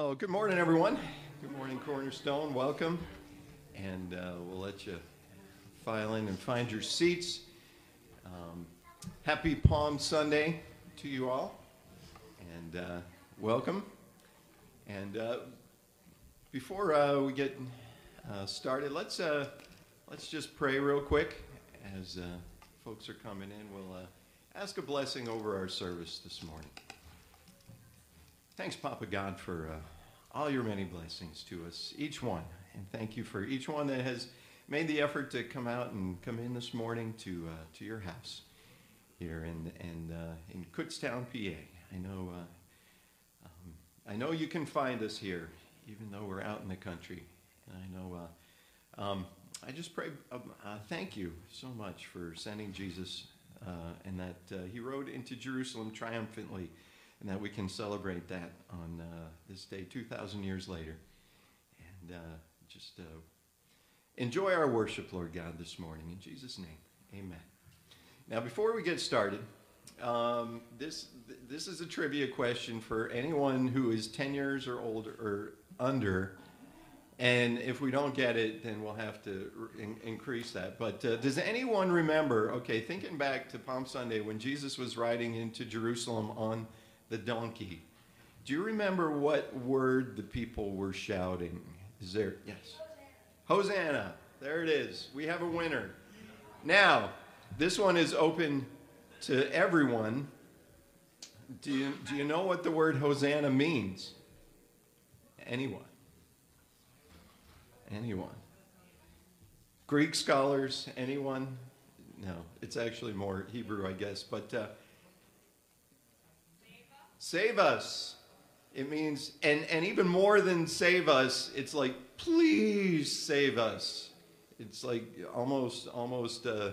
Well, good morning, everyone. Good morning, Cornerstone. Welcome. And we'll let you file in and find your seats. Happy Palm Sunday to you all. And welcome. And before we get started, let's just pray real quick as folks are coming in. We'll ask a blessing over our service this morning. Thanks, Papa God, for all your many blessings to us, each one. And thank you for each one that has made the effort to come out and come in this morning to your house here in Kutztown, PA. I know you can find us here, even though we're out in the country. And I know I just pray, thank you so much for sending Jesus and that he rode into Jerusalem triumphantly, and that we can celebrate that on this day 2,000 years later. And just enjoy our worship, Lord God, this morning. In Jesus' name, amen. Now, before we get started, this is a trivia question for anyone who is 10 years or older or under. And if we don't get it, then we'll have to increase that. But does anyone remember, thinking back to Palm Sunday when Jesus was riding into Jerusalem on the donkey, do you remember what word the people were shouting? Is there? Yes. Hosanna. There it is. We have a winner. Now, this one is open to everyone. Do you know what the word Hosanna means? Anyone? Anyone? Greek scholars? Anyone? No, it's actually more Hebrew, I guess. But save us. It means, and even more than save us, it's like, please save us. It's like almost a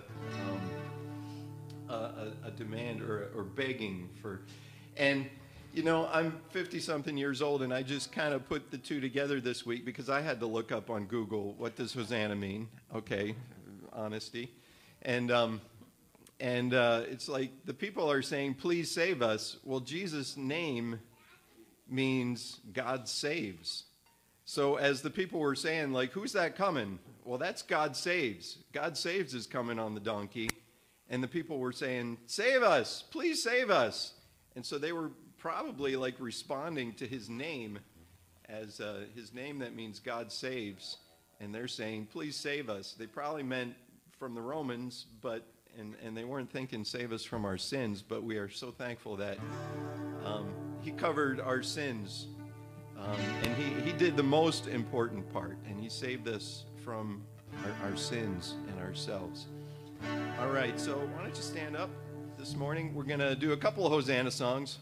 demand or begging for. And, I'm 50-something years old, and I just kind of put the two together this week because I had to look up on Google, what does Hosanna mean? Okay, honesty. And it's like the people are saying, please save us. Well, Jesus' name means God saves. So as the people were saying, like, who's that coming? Well, that's God saves. God saves is coming on the donkey. And the people were saying, save us, please save us. And so they were probably like responding to his name as his name that means God saves. And they're saying, please save us. They probably meant from the Romans, but and they weren't thinking save us from our sins, but we are so thankful that he covered our sins. And he did the most important part, and he saved us from our sins and ourselves. All right, so why don't you stand up this morning? We're going to do a couple of Hosanna songs.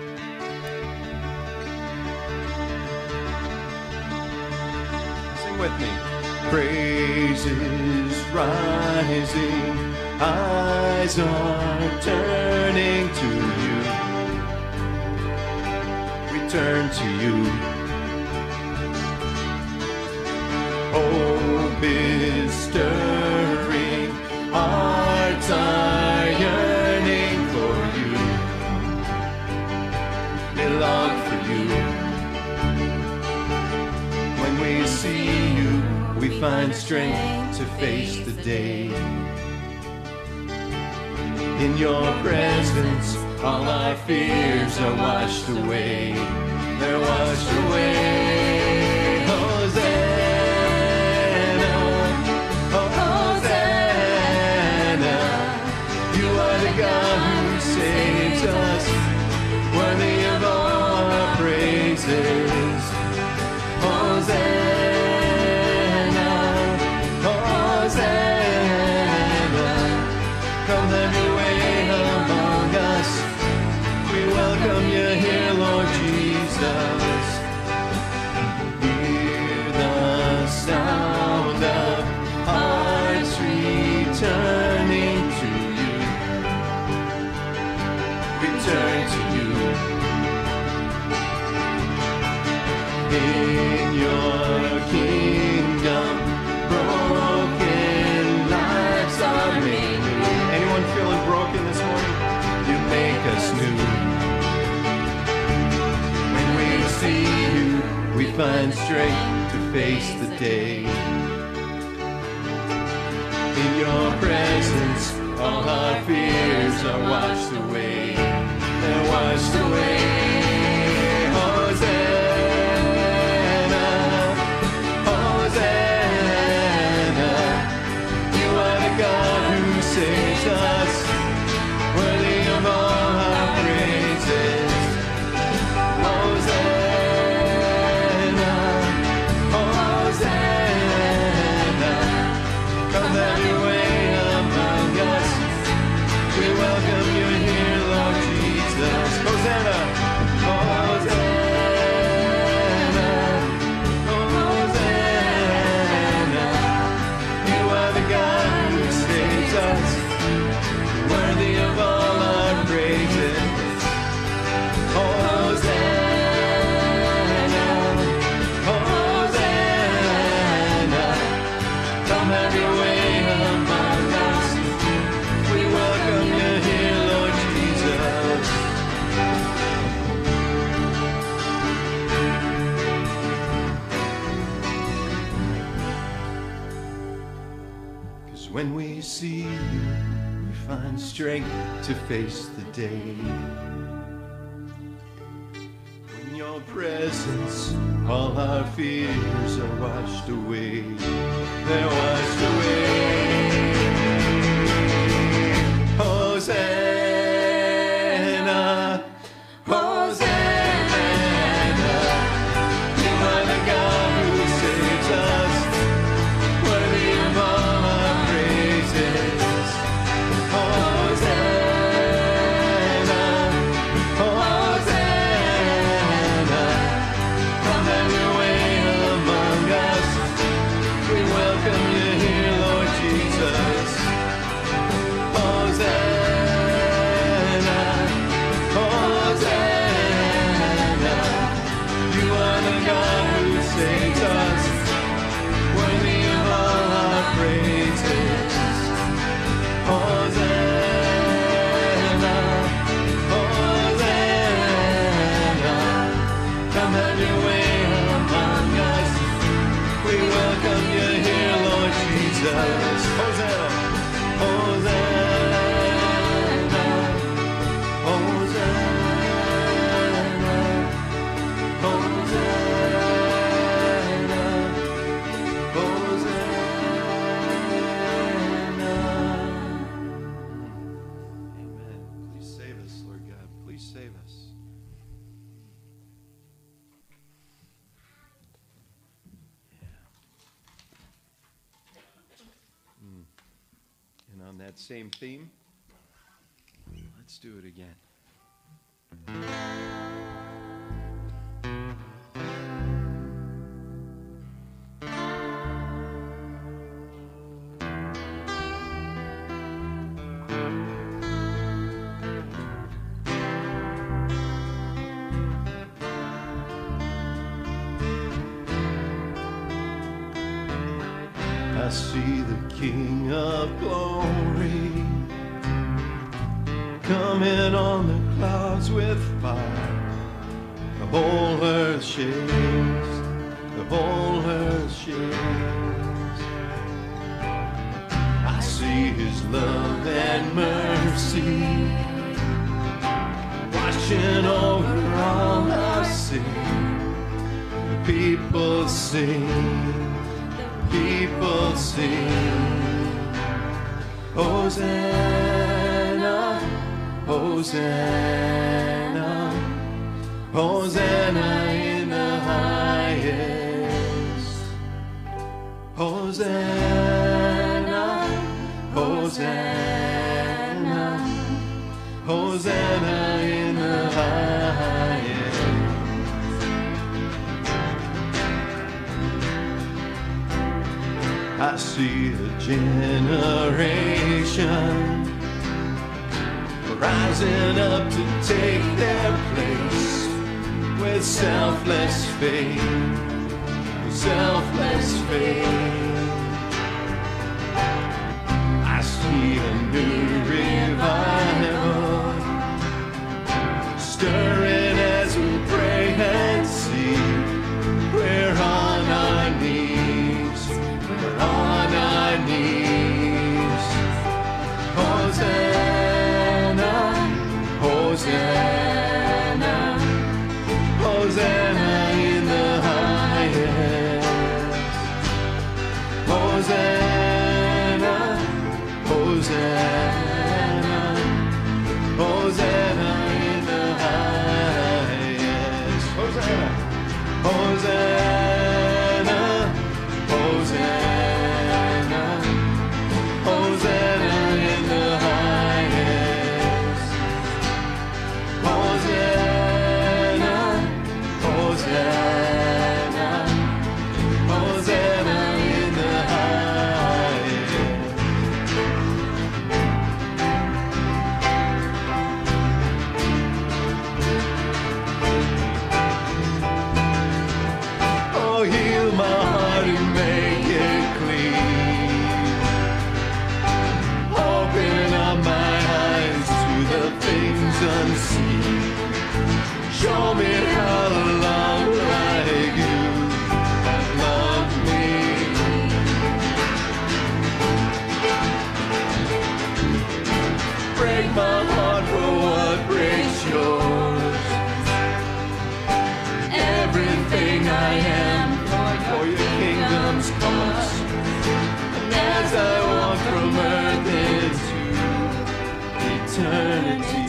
Sing with me. Praises rising, eyes are turning to you. We turn to you. Hope is stirring, hearts are yearning for you. They long for you. When we see you, we find strength to face the day. In your presence, all our fears are washed away. They're washed away. Hosanna, Hosanna. You are the God who saves us, worthy of all our praises. Hosanna. Come have your way among us. We welcome you here, Lord Jesus. Hear the sound of hearts returning to you. Return to you. In your kingdom, broken lives are made. Anyone feeling broken this morning? You make us new. When we see you, find strength to face the day. In your presence, all our fears are washed away. They're washed away. Hosanna, Hosanna. You are the God who saves us, worthy of all our praises. Hosanna, Hosanna. Come have your way among us. We welcome you here, Lord Jesus. Hosanna, Hosanna, Hosanna. You are the God who saves us, worthy of all our praises. Hosanna, Hosanna. Come have your way among us. We welcome you here, Lord Jesus. 'Cause when we see you, we find strength to face the day. In your presence, all our fears are washed away. They're washed away. Hosanna, Hosanna. You are the God who saves us, worthy of all our praises. Hosanna, Hosanna. Come have your way among us. We welcome you here, Lord Jesus. Hosanna, Hosanna. You are the God who saves us, worthy of all our praises. Hosanna, Hosanna. Come have your way among us. We welcome you here, Lord Jesus. Hosanna, Hosanna, Hosanna, Hosanna, Hosanna. Amen. Please save us, Lord God. Please save us. And on that same theme, let's do it again. I see the King of glory coming on the clouds with fire. The whole earth shakes, the whole earth shakes. I see his love and mercy washing over all our sin. The people sing. People sing, Hosanna, Hosanna, Hosanna in the highest. Hosanna, Hosanna, Hosanna in the highest. I see a generation rising up to take their place with selfless faith, selfless faith. I see a new revival stirring as we pray and see. Pray Hosanna, Hosanna, Hosanna in the highest. Hosanna, Hosanna, Hosanna in the highest. Oh, heal my heart and make it clean. Open up my eyes to the things unseen. Show me how to love like you have loved me. Break my heart for what breaks yours. Everything I am for your kingdom's cause. And as I walk from earth into eternity,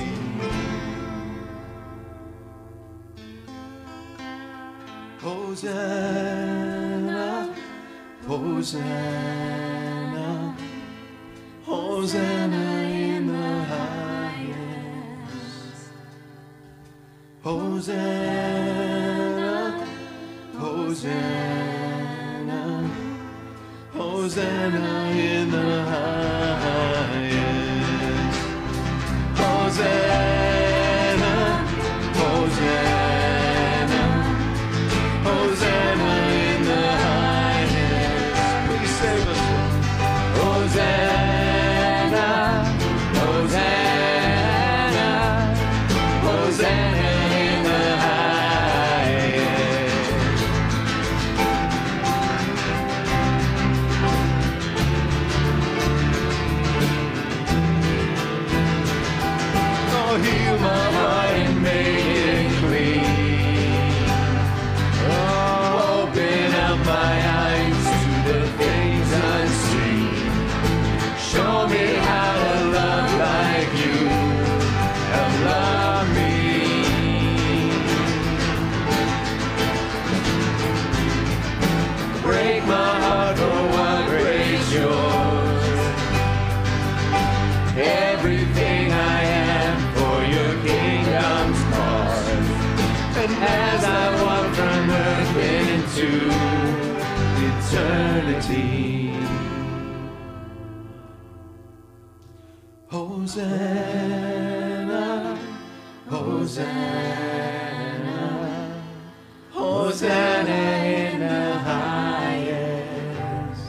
Hosanna, Hosanna, Hosanna in the highest. Hosanna, Hosanna, Hosanna in the highest. Hosanna, Hosanna, Hosanna in the highest. Please save us. Hosanna, Hosanna, Hosanna in the highest. Oh, heal my heart and make it clean. Oh, open up my eyes to the things unseen. Show me how to love like you have loved me. Break my heart for what breaks yours. Everything I am for your kingdom's cause. And as I walk from earth into eternity, Hosanna, Hosanna, Hosanna in the highest.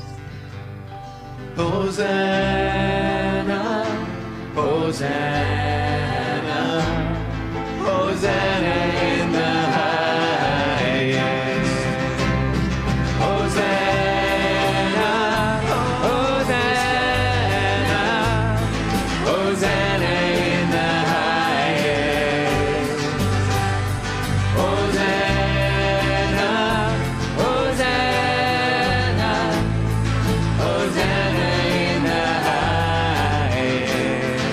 Hosanna, Hosanna, Hosanna in the highest. Hosanna, Hosanna, Hosanna in the highest. Hosanna, Hosanna, Hosanna in the highest.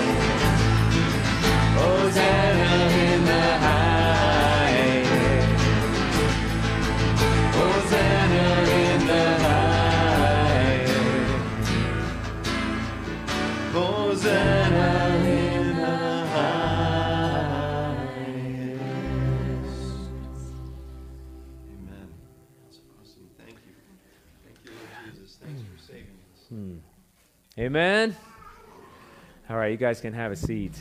Hosanna in the highest. Hosanna in the highest. Hosanna in the highest. Amen. That's awesome. Thank you. Thank you, Lord Jesus. Thanks for saving us. Amen. All right, you guys can have a seat.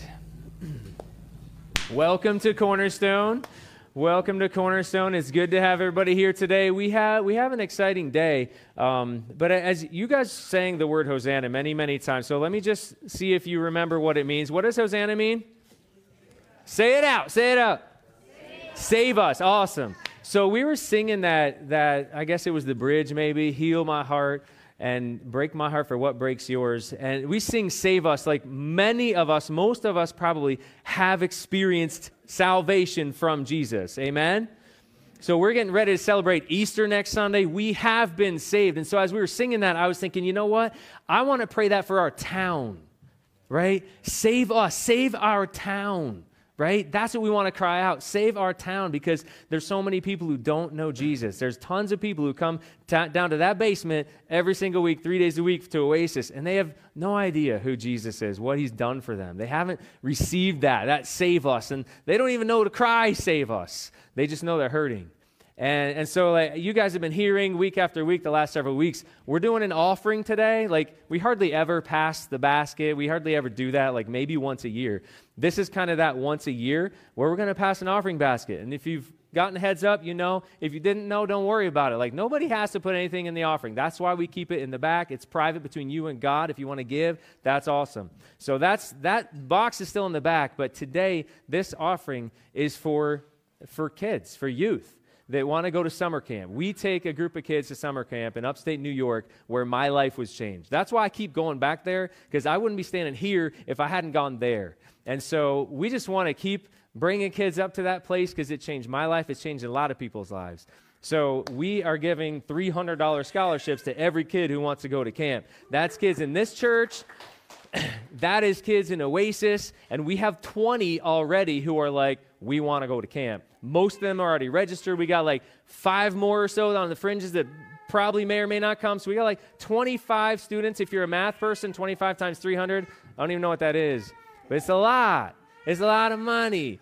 Welcome to Cornerstone. Welcome to Cornerstone. It's good to have everybody here today. We have an exciting day. But as you guys sang the word Hosanna many, many times, so let me just see if you remember what it means. What does Hosanna mean? Say it out. Say it out. Save us. Awesome. So we were singing that I guess it was the bridge maybe, heal my heart and break my heart for what breaks yours. And we sing save us like many of us, most of us probably have experienced salvation from Jesus. Amen? So we're getting ready to celebrate Easter next Sunday. We have been saved. And so as we were singing that, I was thinking, you know what? I want to pray that for our town, right? Save us. Save our town. right? That's what we want to cry out. Save our town, because there's so many people who don't know Jesus. There's tons of people who come down to that basement every single week, 3 days a week to Oasis, and they have no idea who Jesus is, what he's done for them. They haven't received that save us, and they don't even know to cry, save us. They just know they're hurting. And so you guys have been hearing week after week the last several weeks, we're doing an offering today. Like, we hardly ever pass the basket. We hardly ever do that, like maybe once a year. This is kind of that once a year where we're going to pass an offering basket. And if you've gotten a heads up, you know. If you didn't know, don't worry about it. Like, nobody has to put anything in the offering. That's why we keep it in the back. It's private between you and God. If you want to give, that's awesome. So that box is still in the back. But today, this offering is for kids, for youth that want to go to summer camp. We take a group of kids to summer camp in upstate New York where my life was changed. That's why I keep going back there, because I wouldn't be standing here if I hadn't gone there. And so we just want to keep bringing kids up to that place because it changed my life. It's changed a lot of people's lives. So we are giving $300 scholarships to every kid who wants to go to camp. That's kids in this church. That is kids in Oasis, and we have 20 already who are like, we want to go to camp. Most of them are already registered. We got like 5 more or so on the fringes that probably may or may not come. So we got like 25 students. If you're a math person, 25 times 300, I don't even know what that is, but it's a lot. It's a lot of money.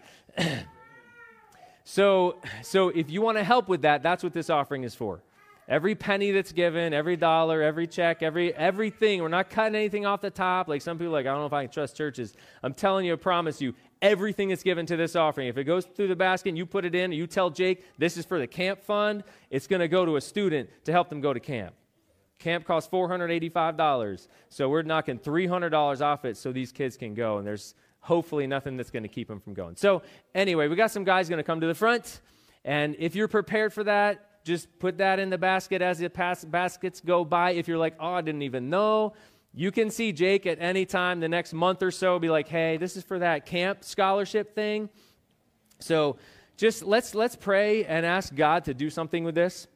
So if you want to help with that, that's what this offering is for. Every penny that's given, every dollar, every check, everything. We're not cutting anything off the top. Like some people are like, I don't know if I can trust churches. I'm telling you, I promise you, everything is given to this offering. If it goes through the basket and you put it in, and you tell Jake, this is for the camp fund, it's going to go to a student to help them go to camp. Camp costs $485. So we're knocking $300 off it so these kids can go. And there's hopefully nothing that's going to keep them from going. So anyway, we got some guys going to come to the front. And if you're prepared for that, just put that in the basket as the baskets go by. If you're like, oh, I didn't even know, you can see Jake at any time the next month or so. Be like, hey, this is for that camp scholarship thing. So just let's pray and ask God to do something with this.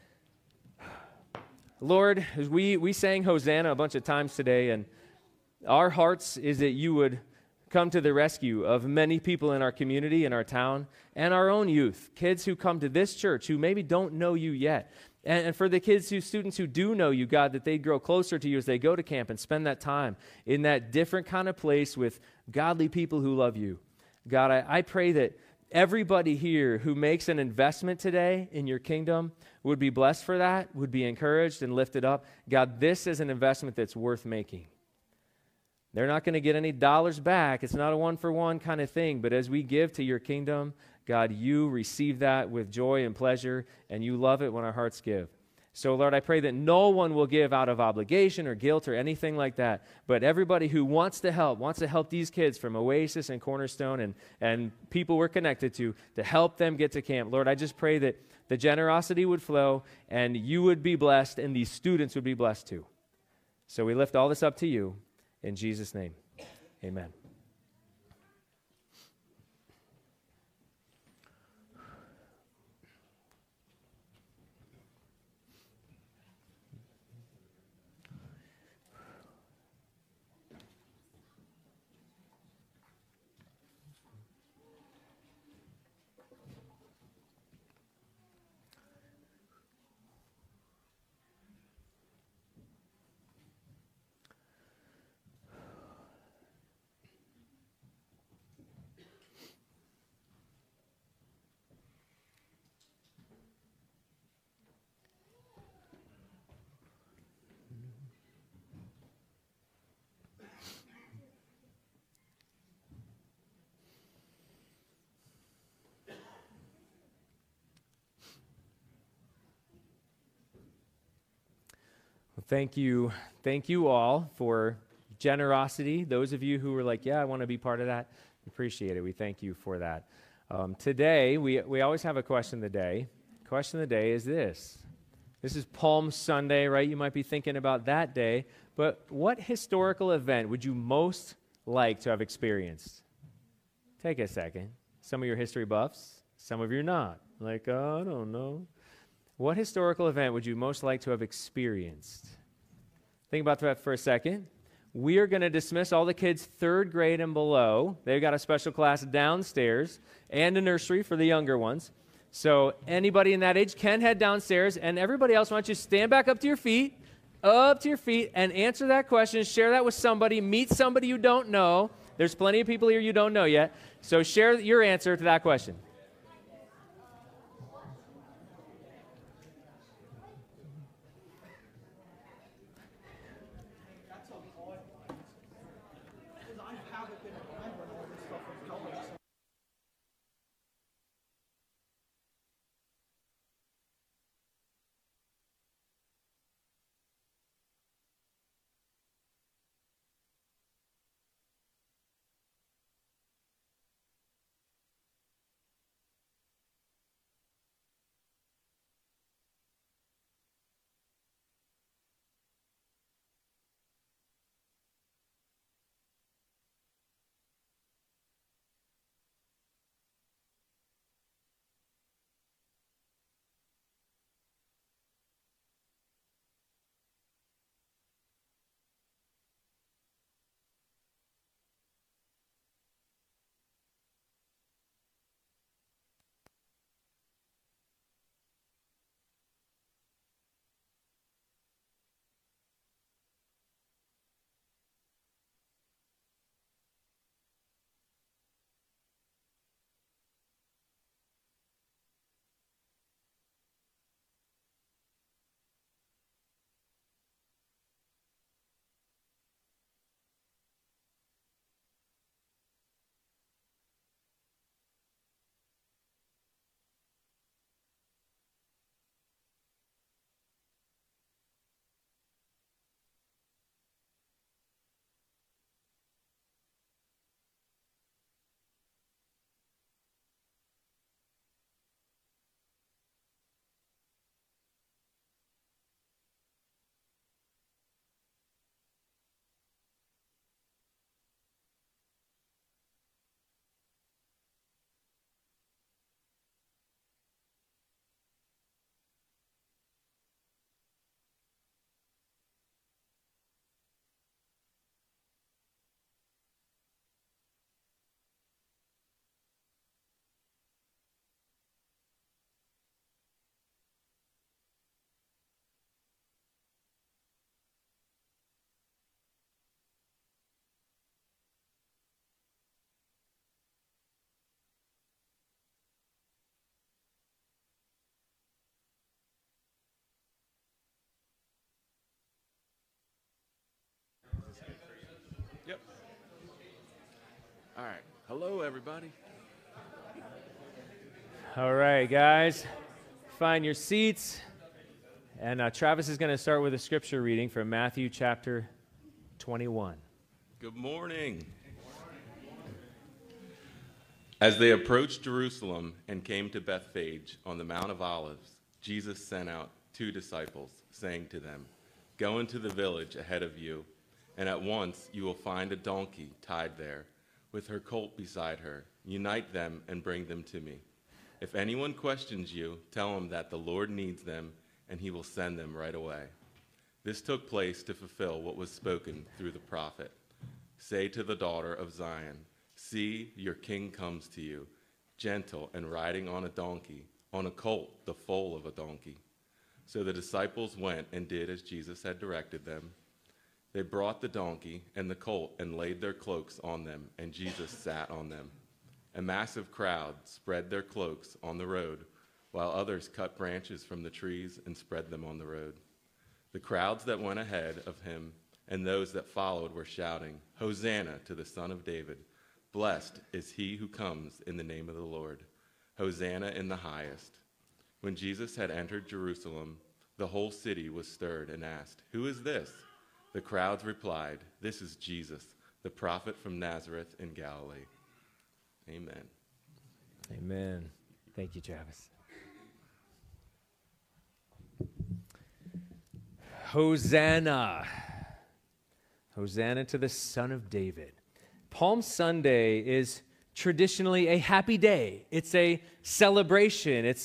Lord, we sang Hosanna a bunch of times today, and our hearts is that you would come to the rescue of many people in our community, in our town, and our own youth, kids who come to this church who maybe don't know you yet. And for the students who do know you, God, that they grow closer to you as they go to camp and spend that time in that different kind of place with godly people who love you. God, I pray that everybody here who makes an investment today in your kingdom would be blessed for that, would be encouraged and lifted up. God, this is an investment that's worth making. They're not going to get any dollars back. It's not a one-for-one kind of thing. But as we give to your kingdom, God, you receive that with joy and pleasure, and you love it when our hearts give. So, Lord, I pray that no one will give out of obligation or guilt or anything like that, but everybody who wants to help these kids from Oasis and Cornerstone and people we're connected to help them get to camp. Lord, I just pray that the generosity would flow, and you would be blessed, and these students would be blessed too. So we lift all this up to you. In Jesus' name, amen. Thank you all for generosity. Those of you who were like, yeah, I want to be part of that, appreciate it. We thank you for that. Today, we always have a question of the day. Question of the day is this. This is Palm Sunday, right? You might be thinking about that day, but what historical event would you most like to have experienced? Take a second. Some of your history buffs, some of you not. Like, oh, I don't know. What historical event would you most like to have experienced? Think about that for a second. we are going to dismiss all the kids third grade and below. They've got a special class downstairs and a nursery for the younger ones. So anybody in that age can head downstairs, and everybody else, why don't you stand back up to your feet, and answer that question, share that with somebody, meet somebody you don't know. There's plenty of people here you don't know yet, so share your answer to that question. Yep. All right. Hello, everybody. All right, guys, find your seats. And Travis is going to start with a scripture reading from Matthew chapter 21. Good morning. As they approached Jerusalem and came to Bethphage on the Mount of Olives, Jesus sent out 2 disciples, saying to them, "Go into the village ahead of you, and at once you will find a donkey tied there, with her colt beside her. Unite them and bring them to me. If anyone questions you, tell him that the Lord needs them, and he will send them right away." This took place to fulfill what was spoken through the prophet. "Say to the daughter of Zion, see, your king comes to you, gentle and riding on a donkey, on a colt, the foal of a donkey." So the disciples went and did as Jesus had directed them. They brought the donkey and the colt and laid their cloaks on them, and Jesus sat on them. A massive crowd spread their cloaks on the road, while others cut branches from the trees and spread them on the road. The crowds that went ahead of him and those that followed were shouting, "Hosanna to the Son of David! Blessed is he who comes in the name of the Lord! Hosanna in the highest!" When Jesus had entered Jerusalem, the whole city was stirred and asked, "Who is this?" The crowds replied, "This is Jesus, the prophet from Nazareth in Galilee." Amen. Amen. Thank you, Travis. Hosanna. Hosanna to the Son of David. Palm Sunday is traditionally a happy day. It's a celebration. It's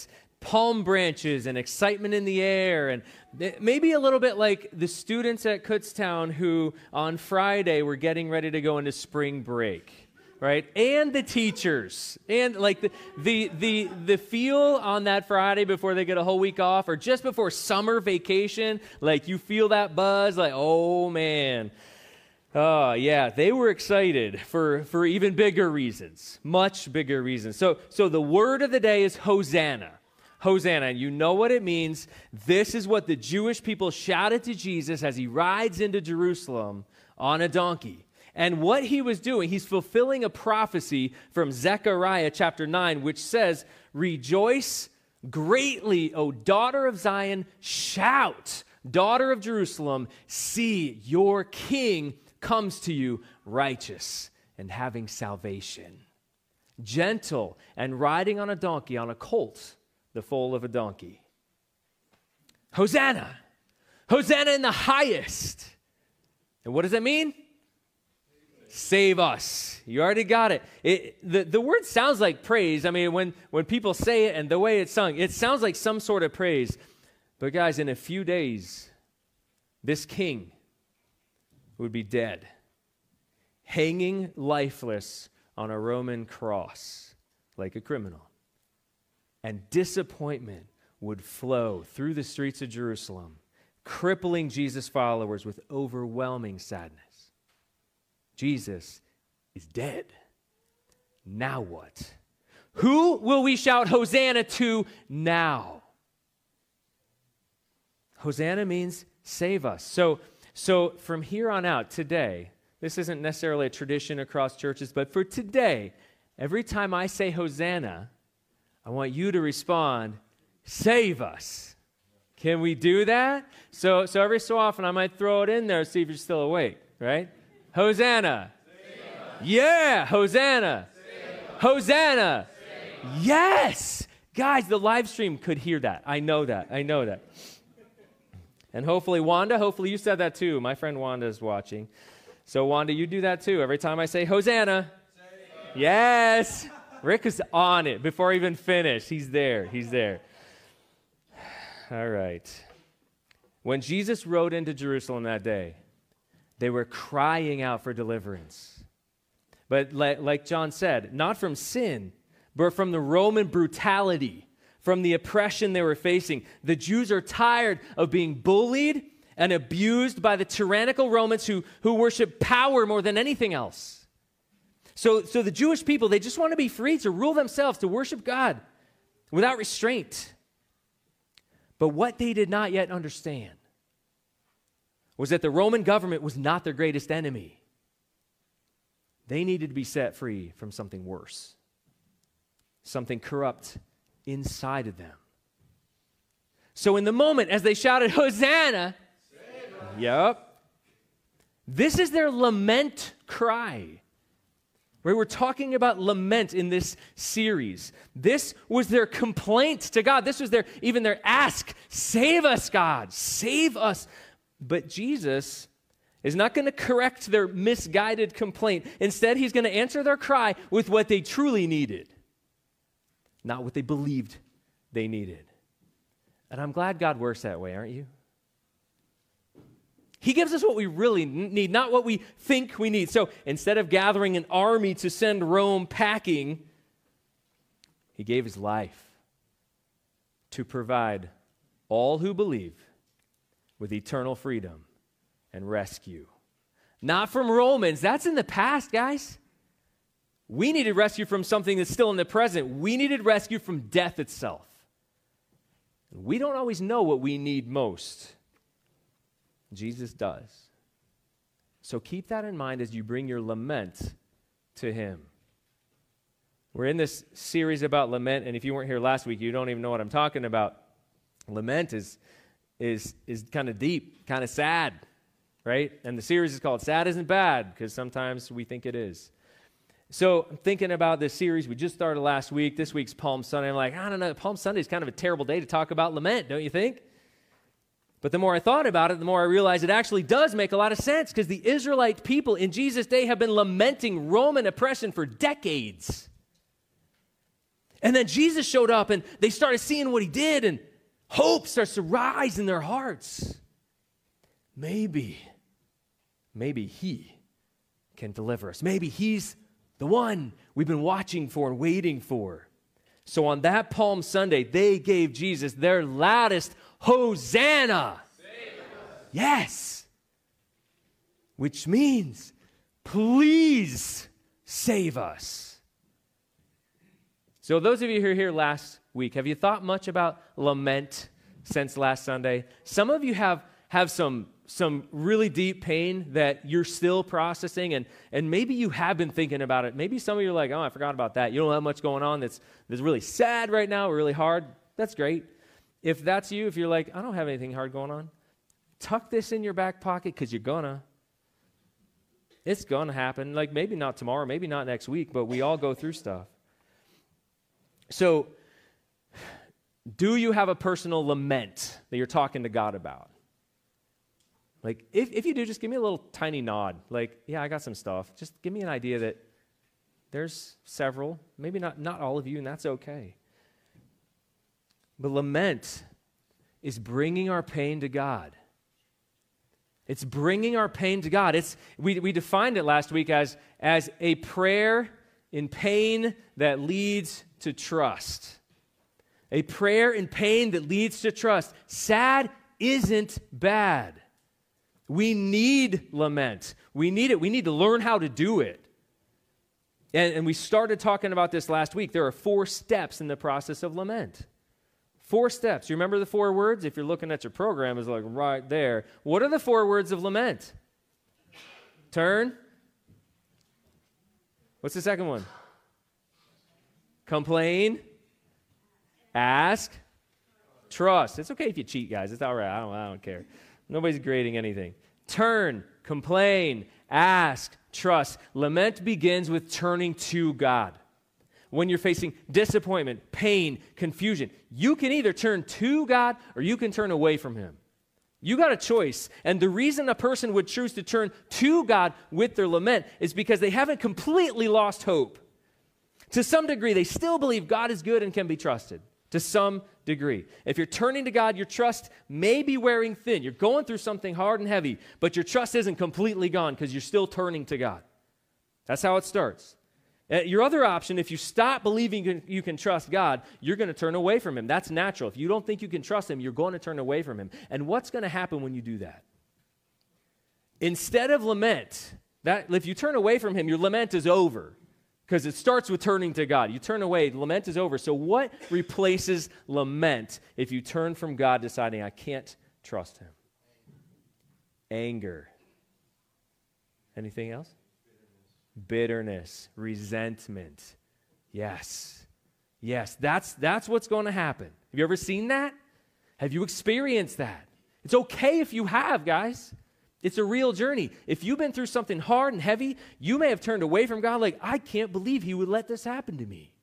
palm branches and excitement in the air, and maybe a little bit like the students at Kutztown who on Friday were getting ready to go into spring break, right? And the teachers, and like the feel on that Friday before they get a whole week off, or just before summer vacation, like you feel that buzz, like, oh man. Oh, yeah, they were excited for even bigger reasons, much bigger reasons. So the word of the day is Hosanna. Hosanna, and you know what it means. This is what the Jewish people shouted to Jesus as he rides into Jerusalem on a donkey. And what he was doing, he's fulfilling a prophecy from Zechariah chapter 9, which says, "Rejoice greatly, O daughter of Zion, shout, daughter of Jerusalem, see, your king comes to you righteous and having salvation, gentle and riding on a donkey, on a colt, the foal of a donkey." Hosanna! Hosanna in the highest. And what does that mean? Save us. You already got it. The word sounds like praise. I mean, when people say it and the way it's sung, it sounds like some sort of praise. But guys, in a few days, this king would be dead, hanging lifeless on a Roman cross like a criminal. And disappointment would flow through the streets of Jerusalem, crippling Jesus' followers with overwhelming sadness. Jesus is dead. Now what? Who will we shout Hosanna to now? Hosanna means save us. So from here on out, today, this isn't necessarily a tradition across churches, but for today, every time I say Hosanna, I want you to respond, save us. Can we do that? So every so often I might throw it in there, see if you're still awake, right? Hosanna. Yeah, Hosanna. Hosanna. Yes. Guys, the live stream could hear that. I know that. And hopefully, Wanda, you said that too. My friend Wanda is watching. So, Wanda, you do that too. Every time I say Hosanna. Yes. Rick is on it before I even finish. He's there. All right. When Jesus rode into Jerusalem that day, they were crying out for deliverance. But like John said, not from sin, but from the Roman brutality, from the oppression they were facing. The Jews are tired of being bullied and abused by the tyrannical Romans who worship power more than anything else. So the Jewish people, they just want to be free to rule themselves, to worship God without restraint. But what they did not yet understand was that the Roman government was not their greatest enemy. They needed to be set free from something worse, something corrupt inside of them. So in the moment, as they shouted, Hosanna, this is their lament cry. Right? We're talking about lament in this series. This was their complaint to God. This was their ask, save us, God, save us. But Jesus is not going to correct their misguided complaint. Instead, he's going to answer their cry with what they truly needed, not what they believed they needed. And I'm glad God works that way, aren't you? He gives us what we really need, not what we think we need. So instead of gathering an army to send Rome packing, he gave his life to provide all who believe with eternal freedom and rescue. Not from Romans. That's in the past, guys. We needed rescue from something that's still in the present. We needed rescue from death itself. We don't always know what we need most. Jesus does. So keep that in mind as you bring your lament to him. We're in this series about lament, and if you weren't here last week, you don't even know what I'm talking about. Lament is kind of deep, kind of sad, right? And the series is called Sad Isn't Bad, because sometimes we think it is. So I'm thinking about this series. We just started last week. This week's Palm Sunday. I'm like, I don't know, Palm Sunday is kind of a terrible day to talk about lament, don't you think? But the more I thought about it, the more I realized it actually does make a lot of sense, because the Israelite people in Jesus' day have been lamenting Roman oppression for decades. And then Jesus showed up and they started seeing what he did, and hope starts to rise in their hearts. Maybe he can deliver us. Maybe he's the one we've been watching for and waiting for. So on that Palm Sunday, they gave Jesus their loudest Hosanna. Yes. Which means, please save us. So those of you who were here last week, have you thought much about lament since last Sunday? Some of you have some really deep pain that you're still processing, and maybe you have been thinking about it. Maybe some of you are like, oh, I forgot about that. You don't have much going on that's really sad right now, or really hard. That's great. If that's you, if you're like, I don't have anything hard going on, tuck this in your back pocket, because you're gonna. It's gonna happen. Like, maybe not tomorrow, maybe not next week, but we all go through stuff. So, do you have a personal lament that you're talking to God about? Like, if you do, just give me a little tiny nod. Like, yeah, I got some stuff. Just give me an idea that there's several, maybe not all of you, and that's okay. But lament is bringing our pain to God. It's bringing our pain to God. We defined it last week as a prayer in pain that leads to trust. A prayer in pain that leads to trust. Sad isn't bad. We need lament. We need it. We need to learn how to do it. And we started talking about this last week. There are 4 steps in the process of lament. 4 steps. You remember the 4 words? If you're looking at your program, it's like right there. What are the 4 words of lament? Turn. What's the second one? Complain. Ask. Trust. It's okay if you cheat, guys. It's all right. I don't care. Nobody's grading anything. Turn, complain, ask, trust. Lament begins with turning to God. When you're facing disappointment, pain, confusion, you can either turn to God or you can turn away from Him. You got a choice. And the reason a person would choose to turn to God with their lament is because they haven't completely lost hope. To some degree, they still believe God is good and can be trusted. To some degree. If you're turning to God, your trust may be wearing thin. You're going through something hard and heavy, but your trust isn't completely gone because you're still turning to God. That's how it starts. Your other option, if you stop believing you can trust God, you're going to turn away from Him. That's natural. If you don't think you can trust Him, you're going to turn away from Him. And what's going to happen when you do that? Instead of lament, if you turn away from Him, your lament is over. Because it starts with turning to God. You turn away, lament is over. So what replaces lament if you turn from God deciding, I can't trust Him? Anger. Anything else? Bitterness. Resentment. Yes. Yes, that's what's going to happen. Have you ever seen that? Have you experienced that? It's okay if you have, guys. It's a real journey. If you've been through something hard and heavy, you may have turned away from God like, I can't believe He would let this happen to me.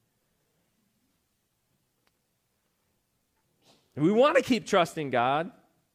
And we want to keep trusting God,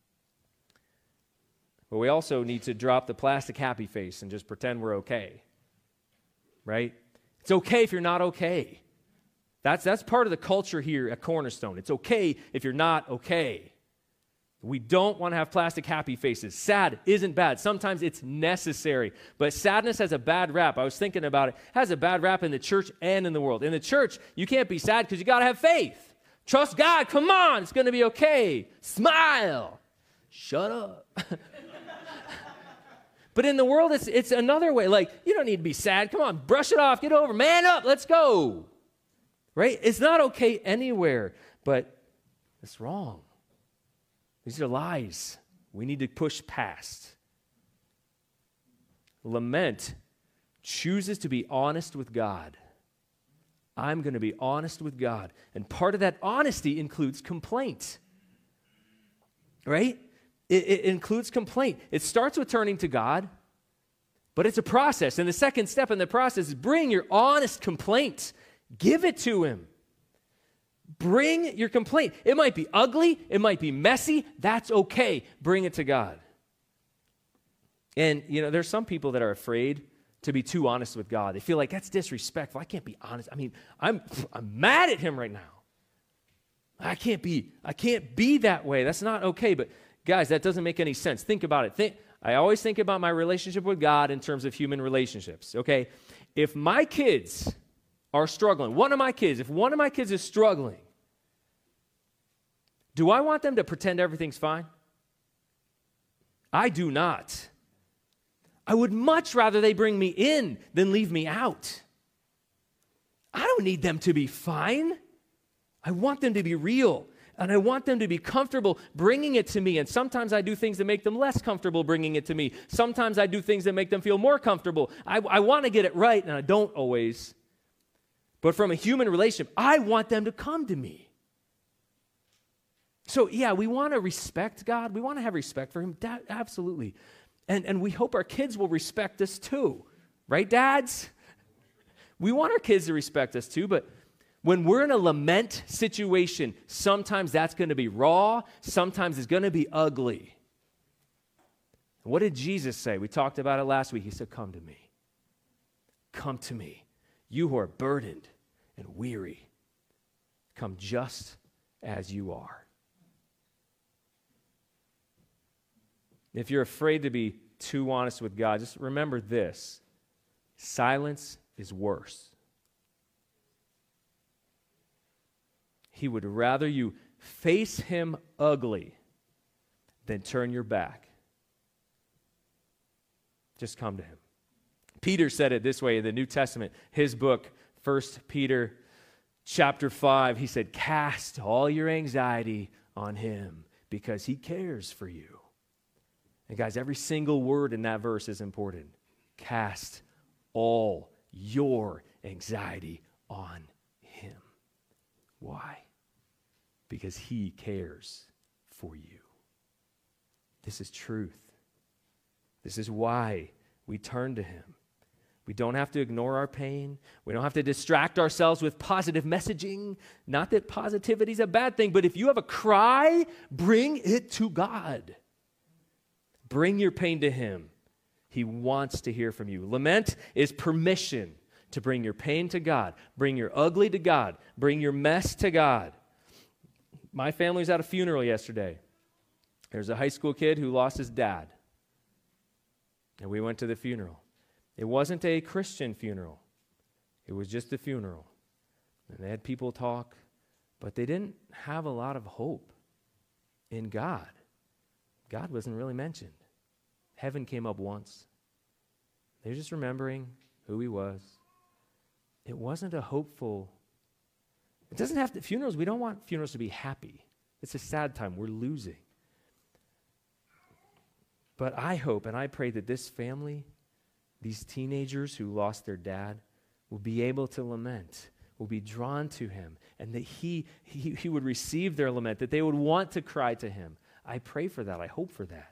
but we also need to drop the plastic happy face and just pretend we're okay. Right? It's okay if you're not okay. That's part of the culture here at Cornerstone. It's okay if you're not okay. We don't want to have plastic happy faces. Sad isn't bad. Sometimes it's necessary. But sadness has a bad rap. I was thinking about it. It has a bad rap in the church and in the world. In the church, you can't be sad because you got to have faith. Trust God. Come on. It's going to be okay. Smile. Shut up. But in the world, it's another way. Like, you don't need to be sad. Come on. Brush it off. Get over. Man up. Let's go. Right? It's not okay anywhere. But it's wrong. These are lies we need to push past. Lament chooses to be honest with God. I'm going to be honest with God. And part of that honesty includes complaint. Right? It includes complaint. It starts with turning to God, but it's a process. And the second step in the process is bring your honest complaint. Give it to Him. Bring your complaint. It might be ugly. It might be messy. That's okay. Bring it to God. And, there's some people that are afraid to be too honest with God. They feel like that's disrespectful. I can't be honest. I mean, I'm mad at him right now. I can't be that way. That's not okay. But guys, that doesn't make any sense. Think about it. I always think about my relationship with God in terms of human relationships, okay? If my kids are struggling, if one of my kids is struggling, do I want them to pretend everything's fine? I do not. I would much rather they bring me in than leave me out. I don't need them to be fine. I want them to be real, and I want them to be comfortable bringing it to me. And sometimes I do things that make them less comfortable bringing it to me. Sometimes I do things that make them feel more comfortable. I want to get it right, and I don't always. But from a human relationship, I want them to come to me. So, yeah, we want to respect God. We want to have respect for him. Absolutely. And we hope our kids will respect us too. Right, dads? We want our kids to respect us too, but when we're in a lament situation, sometimes that's going to be raw. Sometimes it's going to be ugly. What did Jesus say? We talked about it last week. He said, come to me. Come to me. You who are burdened and weary. Come just as you are. If you're afraid to be too honest with God, just remember this. Silence is worse. He would rather you face him ugly than turn your back. Just come to him. Peter said it this way in the New Testament, his book, 1 Peter chapter 5. He said, cast all your anxiety on him because he cares for you. And guys, every single word in that verse is important. Cast all your anxiety on him. Why? Because he cares for you. This is truth. This is why we turn to him. We don't have to ignore our pain. We don't have to distract ourselves with positive messaging. Not that positivity is a bad thing, but if you have a cry, bring it to God. Bring your pain to him. He wants to hear from you. Lament is permission to bring your pain to God. Bring your ugly to God. Bring your mess to God. My family was at a funeral yesterday. There's a high school kid who lost his dad. And we went to the funeral. It wasn't a Christian funeral. It was just a funeral. And they had people talk, but they didn't have a lot of hope in God. God wasn't really mentioned. Heaven came up once. They're just remembering who he was. It wasn't a hopeful. It doesn't have to, funerals, we don't want funerals to be happy. It's a sad time. We're losing. But I hope and I pray that this family, these teenagers who lost their dad, will be able to lament, will be drawn to him, and that he would receive their lament, that they would want to cry to him. I pray for that. I hope for that.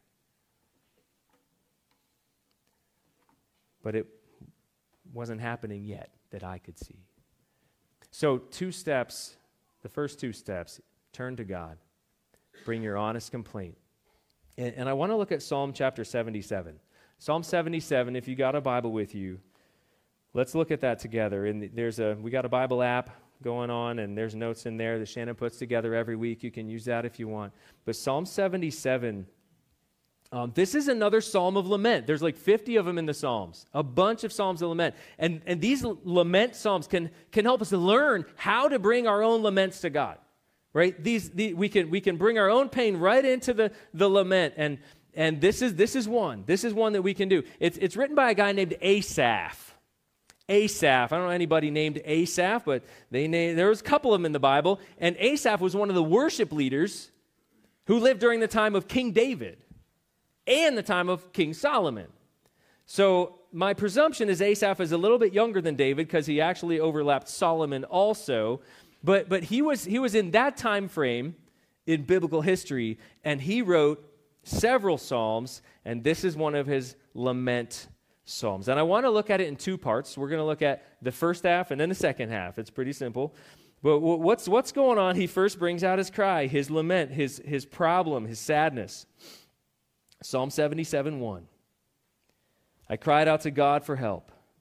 But it wasn't happening yet that I could see. So 2 steps, the first 2 steps, turn to God. Bring your honest complaint. And I want to look at Psalm chapter 77. Psalm 77, if you got a Bible with you, let's look at that together. And we got a Bible app going on, and there's notes in there that Shannon puts together every week. You can use that if you want. But Psalm 77, this is another psalm of lament. There's like 50 of them in the Psalms, a bunch of psalms of lament. And these lament psalms can help us to learn how to bring our own laments to God, right? We can bring our own pain right into the lament, and this is one. This is one that we can do. It's written by a guy named Asaph. Asaph. I don't know anybody named Asaph, but there was a couple of them in the Bible. And Asaph was one of the worship leaders who lived during the time of King David and the time of King Solomon. So my presumption is Asaph is a little bit younger than David because he actually overlapped Solomon also. But he was in that time frame in biblical history, and he wrote several psalms, and this is one of his lament psalms. And I want to look at it in 2 parts. We're going to look at the first half and then the second half. It's pretty simple. But what's going on? He first brings out his cry, his lament, his problem, his sadness. Psalm 77:1. I cried out to God for help.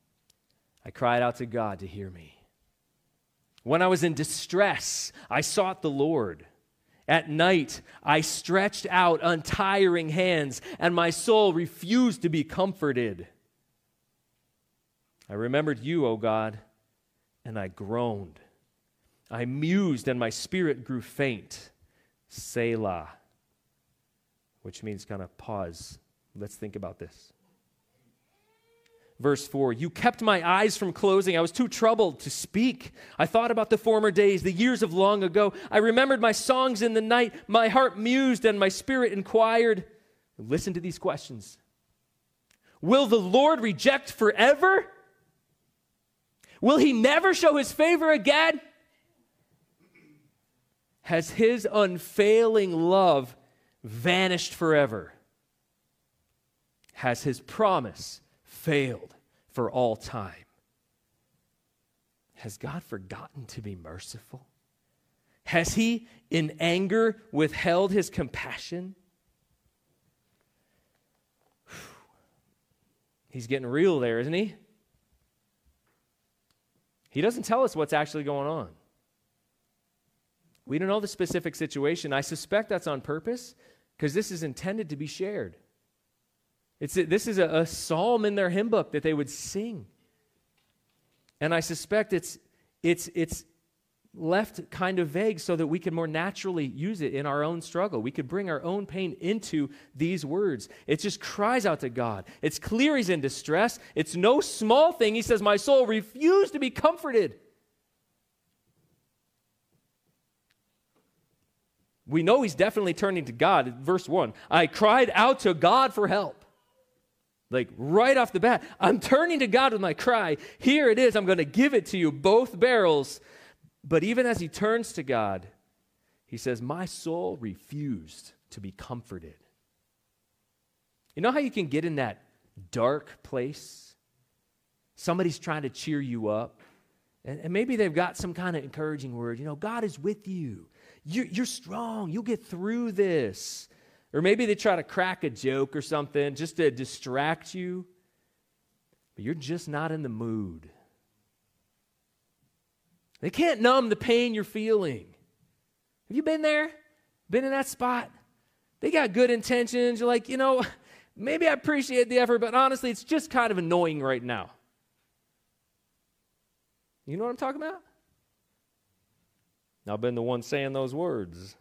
I cried out to God to hear me. When I was in distress, I sought the Lord. At night, I stretched out untiring hands, and my soul refused to be comforted. I remembered you, O God, and I groaned. I mused, and my spirit grew faint. Selah, which means kind of pause. Let's think about this. Verse 4, you kept my eyes from closing. I was too troubled to speak. I thought about the former days, the years of long ago. I remembered my songs in the night. My heart mused and my spirit inquired. Listen to these questions. Will the Lord reject forever? Will he never show his favor again? Has his unfailing love vanished forever? Has his promise failed for all time? Has God forgotten to be merciful? Has he in anger withheld his compassion? He's getting real there, isn't he? He doesn't tell us what's actually going on. We don't know the specific situation. I suspect that's on purpose because this is intended to be shared. This is a psalm in their hymn book that they would sing. And I suspect it's left kind of vague so that we can more naturally use it in our own struggle. We could bring our own pain into these words. It just cries out to God. It's clear he's in distress. It's no small thing. He says, my soul refused to be comforted. We know he's definitely turning to God. Verse 1, I cried out to God for help. Like right off the bat, I'm turning to God with my cry. Here it is. I'm going to give it to you, both barrels. But even as he turns to God, he says, my soul refused to be comforted. You know how you can get in that dark place? Somebody's trying to cheer you up. And maybe they've got some kind of encouraging word. You know, God is with you. You're strong. You'll get through this. Or maybe they try to crack a joke or something just to distract you. But you're just not in the mood. They can't numb the pain you're feeling. Have you been there? Been in that spot? They got good intentions. You're like, you know, maybe I appreciate the effort, but honestly, it's just kind of annoying right now. You know what I'm talking about? I've been the one saying those words.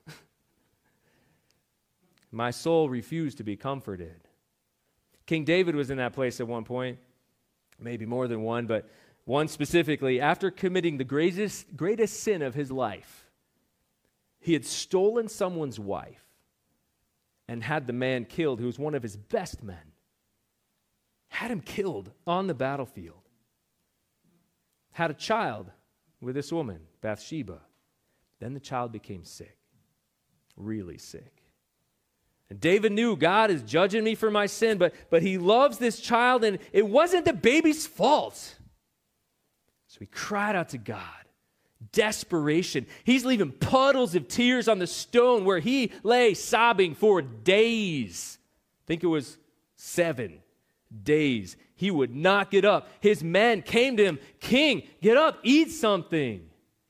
My soul refused to be comforted. King David was in that place at one point, maybe more than one, but one specifically, after committing the greatest sin of his life. He had stolen someone's wife and had the man killed who was one of his best men. Had him killed on the battlefield. Had a child with this woman, Bathsheba. Then the child became sick, really sick. And David knew God is judging me for my sin, but he loves this child, and it wasn't the baby's fault. So he cried out to God. Desperation. He's leaving puddles of tears on the stone where he lay sobbing for days. I think it was 7 days. He would not get up. His men came to him, King, get up, eat something.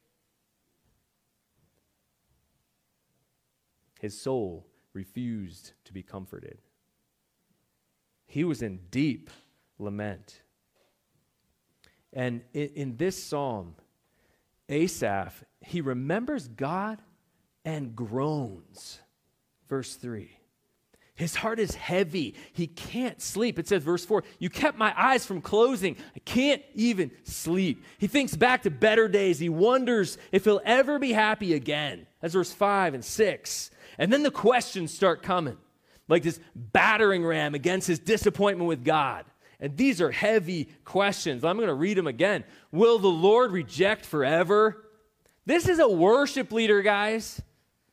His soul refused to be comforted. He was in deep lament. And in this psalm, Asaph, he remembers God and groans. Verse 3. His heart is heavy. He can't sleep. It says, verse 4, you kept my eyes from closing. I can't even sleep. He thinks back to better days. He wonders if he'll ever be happy again. That's verse 5 and 6. And then the questions start coming, like this battering ram against his disappointment with God. And these are heavy questions. I'm going to read them again. Will the Lord reject forever? This is a worship leader, guys.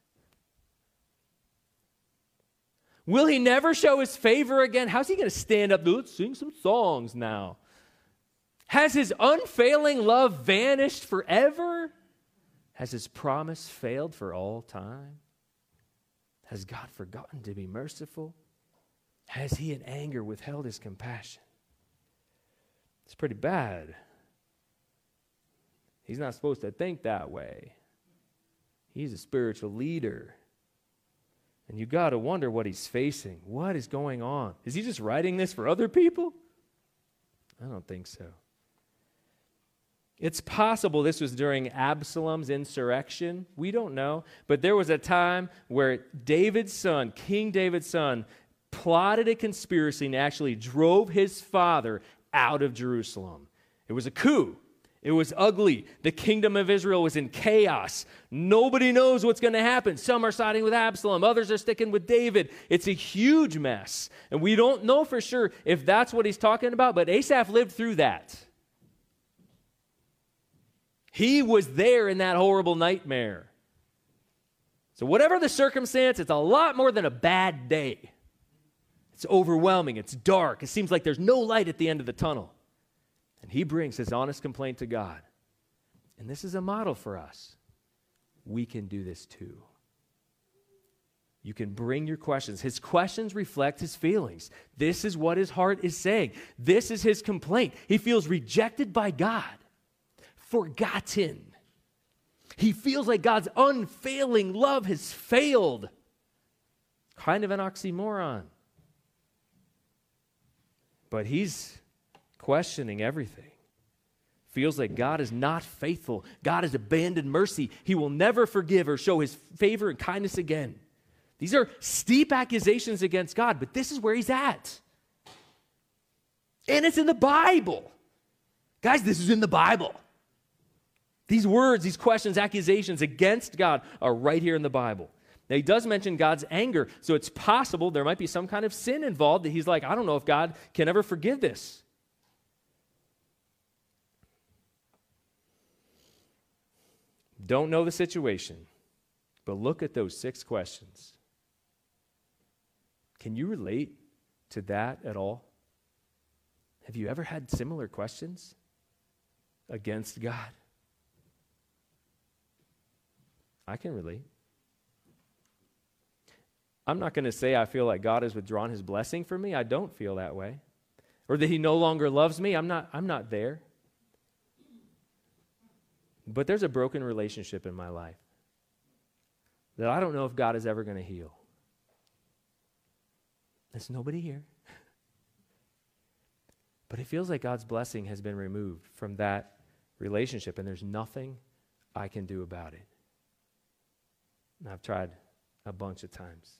Will he never show his favor again? How's he going to stand up? Let's sing some songs now. Has his unfailing love vanished forever? Has his promise failed for all time? Has God forgotten to be merciful? Has he in anger withheld his compassion? It's pretty bad. He's not supposed to think that way. He's a spiritual leader. And you got to wonder what he's facing. What is going on? Is he just writing this for other people? I don't think so. It's possible this was during Absalom's insurrection. We don't know. But there was a time where David's son, King David's son, plotted a conspiracy and actually drove his father out of Jerusalem. It was a coup. It was ugly. The kingdom of Israel was in chaos. Nobody knows what's going to happen. Some are siding with Absalom. Others are sticking with David. It's a huge mess. And we don't know for sure if that's what he's talking about, but Asaph lived through that. He was there in that horrible nightmare. So whatever the circumstance, it's a lot more than a bad day. It's overwhelming. It's dark. It seems like there's no light at the end of the tunnel. And he brings his honest complaint to God. And this is a model for us. We can do this too. You can bring your questions. His questions reflect his feelings. This is what his heart is saying. This is his complaint. He feels rejected by God, forgotten. He feels like God's unfailing love has failed. Kind of an oxymoron. But he's questioning everything. Feels like God is not faithful. God has abandoned mercy. He will never forgive or show his favor and kindness again. These are steep accusations against God, but this is where he's at. And it's in the Bible. Guys, this is in the Bible. These words, these questions, accusations against God are right here in the Bible. Now, he does mention God's anger, so it's possible there might be some kind of sin involved that he's like, I don't know if God can ever forgive this. Don't know the situation, but look at those 6 questions. Can you relate to that at all? Have you ever had similar questions against God? I can relate. I'm not going to say I feel like God has withdrawn his blessing from me. I don't feel that way. Or that he no longer loves me. I'm not there. But there's a broken relationship in my life that I don't know if God is ever going to heal. There's nobody here. But it feels like God's blessing has been removed from that relationship, and there's nothing I can do about it. And I've tried a bunch of times.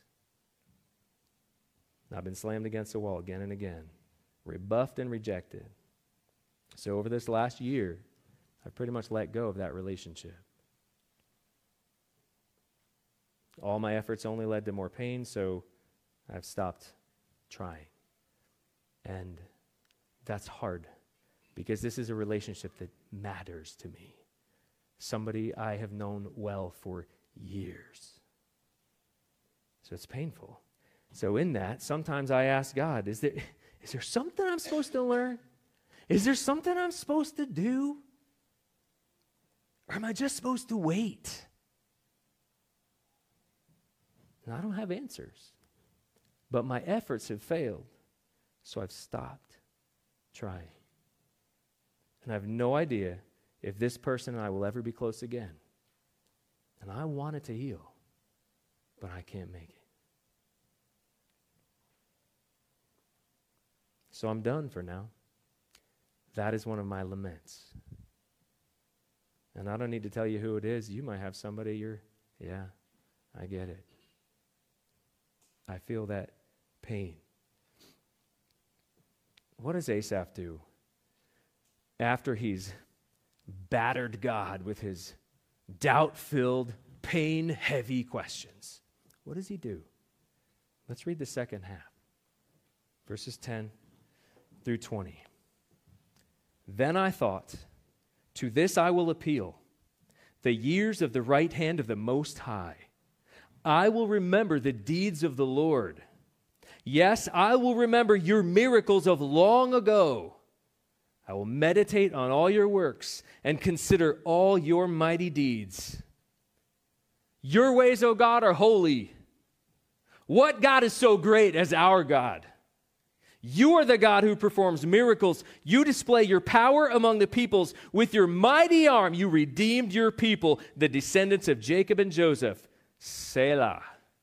I've been slammed against the wall again and again, rebuffed and rejected. So over this last year, I've pretty much let go of that relationship. All my efforts only led to more pain, so I've stopped trying. And that's hard because this is a relationship that matters to me. Somebody I have known well for years. So it's painful. So in that, sometimes I ask God, is there something I'm supposed to learn? Is there something I'm supposed to do? Or am I just supposed to wait? And I don't have answers. But my efforts have failed. So I've stopped trying. And I have no idea if this person and I will ever be close again. And I want it to heal, but I can't make it. So I'm done for now. That is one of my laments. And I don't need to tell you who it is. You might have somebody I get it. I feel that pain. What does Asaph do after he's battered God with his doubt-filled, pain-heavy questions? What does he do? Let's read the second half. Verses 10 through 20. Then I thought, to this I will appeal, the years of the right hand of the Most High. I will remember the deeds of the Lord. Yes, I will remember your miracles of long ago. I will meditate on all your works and consider all your mighty deeds. Your ways, O God, are holy. What God is so great as our God? You are the God who performs miracles. You display your power among the peoples. With your mighty arm, you redeemed your people, the descendants of Jacob and Joseph. Selah.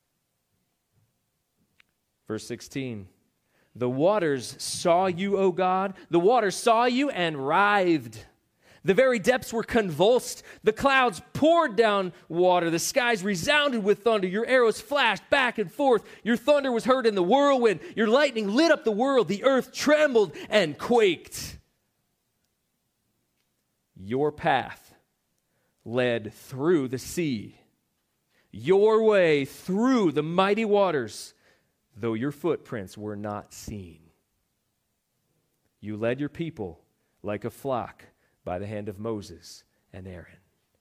Verse 16. The waters saw you, O God. The waters saw you and writhed. The very depths were convulsed. The clouds poured down water. The skies resounded with thunder. Your arrows flashed back and forth. Your thunder was heard in the whirlwind. Your lightning lit up the world. The earth trembled and quaked. Your path led through the sea. Your way through the mighty waters, though your footprints were not seen. You led your people like a flock by the hand of Moses and Aaron.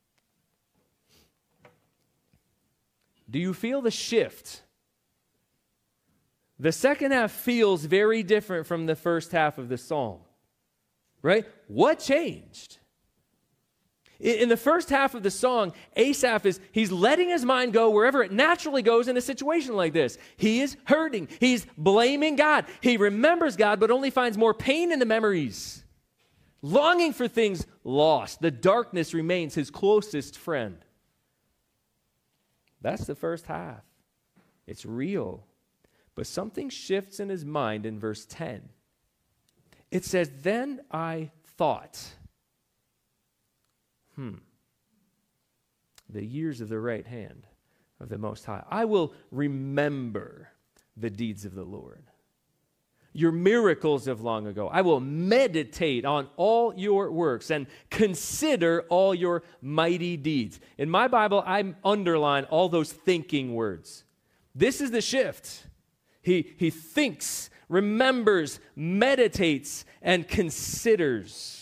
Do you feel the shift? The second half feels very different from the first half of the psalm, right? What changed? In the first half of the song, Asaph he's letting his mind go wherever it naturally goes in a situation like this. He is hurting. He's blaming God. He remembers God, but only finds more pain in the memories. Longing for things lost. The darkness remains his closest friend. That's the first half. It's real. But something shifts in his mind in verse 10. It says, then I thought, the years of the right hand of the Most High. I will remember the deeds of the Lord, your miracles of long ago. I will meditate on all your works and consider all your mighty deeds. In my Bible, I underline all those thinking words. This is the shift. He thinks, remembers, meditates, and considers.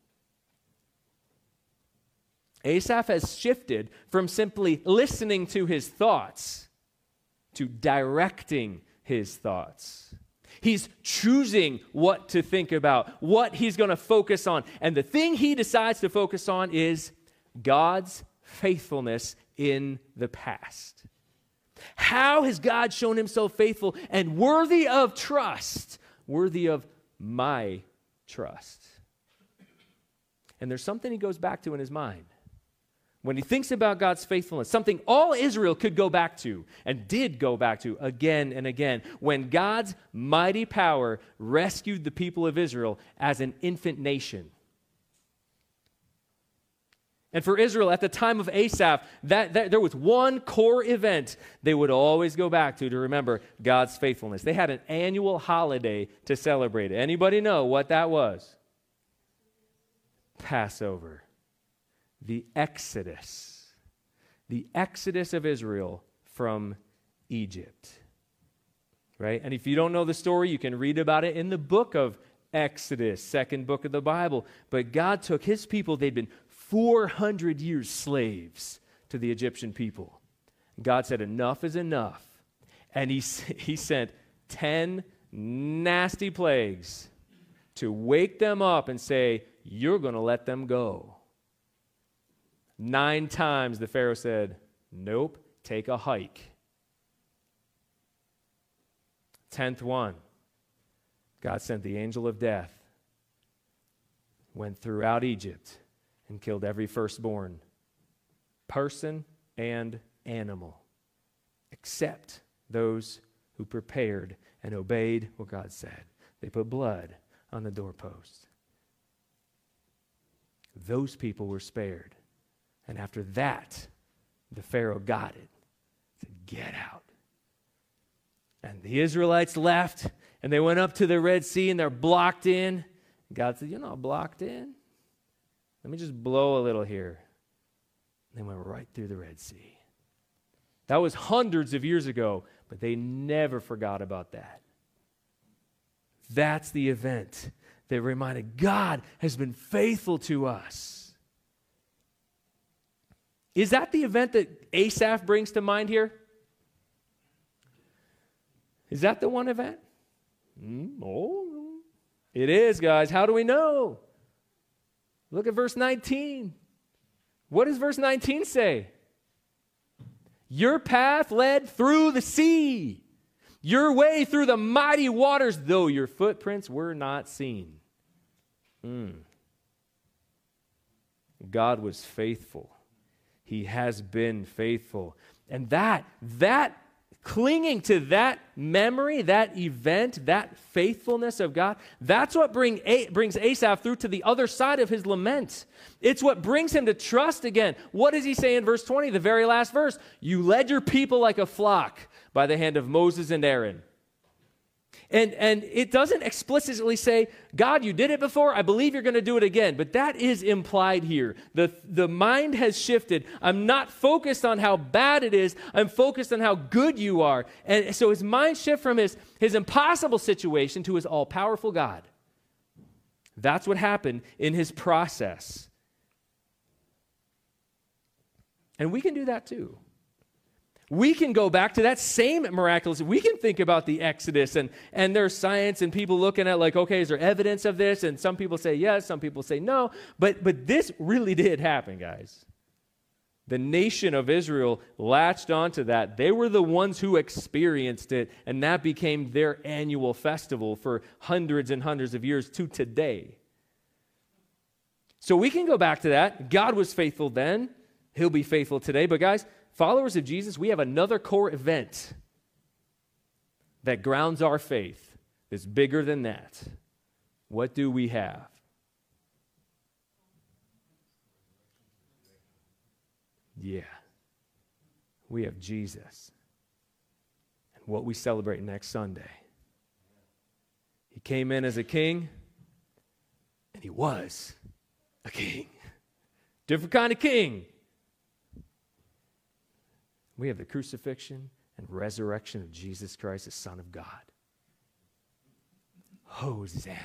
Asaph has shifted from simply listening to his thoughts to directing his thoughts. He's choosing what to think about, what he's going to focus on. And the thing he decides to focus on is God's faithfulness in the past. How has God shown himself faithful and worthy of trust, worthy of my trust? And there's something he goes back to in his mind. When he thinks about God's faithfulness, something all Israel could go back to and did go back to again and again, when God's mighty power rescued the people of Israel as an infant nation. And for Israel, at the time of Asaph, that there was one core event they would always go back to remember God's faithfulness. They had an annual holiday to celebrate it. Anybody know what that was? Passover. The Exodus of Israel from Egypt, right? And if you don't know the story, you can read about it in the book of Exodus, second book of the Bible. But God took his people, they'd been 400 years slaves to the Egyptian people. God said, enough is enough. And he sent 10 nasty plagues to wake them up and say, you're going to let them go. 9 times the Pharaoh said, nope, take a hike. 10th one, God sent the angel of death, went throughout Egypt and killed every firstborn, person and animal, except those who prepared and obeyed what God said. They put blood on the doorpost. Those people were spared. And after that, the Pharaoh got it. Said, get out. And the Israelites left, and they went up to the Red Sea, and they're blocked in. God said, you're not blocked in. Let me just blow a little here. And they went right through the Red Sea. That was hundreds of years ago, but they never forgot about that. That's the event that reminded God has been faithful to us. Is that the event that Asaph brings to mind here? Is that the one event? Oh, it is, guys. How do we know? Look at verse 19. What does verse 19 say? Your path led through the sea. your way through the mighty waters, though your footprints were not seen. God was faithful. He has been faithful. And that clinging to that memory, that event, that faithfulness of God, that's what brings Asaph through to the other side of his lament. It's what brings him to trust again. What does he say in verse 20, the very last verse? You led your people like a flock by the hand of Moses and Aaron. And it doesn't explicitly say, God, you did it before, I believe you're going to do it again. But that is implied here. The mind has shifted. I'm not focused on how bad it is. I'm focused on how good you are. And so his mind shifts from his impossible situation to his all-powerful God. That's what happened in his process. And we can do that too. We can go back to that same miraculous. We can think about the Exodus and there's science and people looking at like, okay, is there evidence of this? And some people say yes, some people say no. But this really did happen, guys. The nation of Israel latched onto that. They were the ones who experienced it, and that became their annual festival for hundreds and hundreds of years to today. So we can go back to that. God was faithful then. He'll be faithful today. But guys, followers of Jesus, we have another core event that grounds our faith that's bigger than that. What do we have? Yeah. We have Jesus. And what we celebrate next Sunday. He came in as a king, and he was a king. Different kind of king. We have the crucifixion and resurrection of Jesus Christ, the Son of God. Hosanna.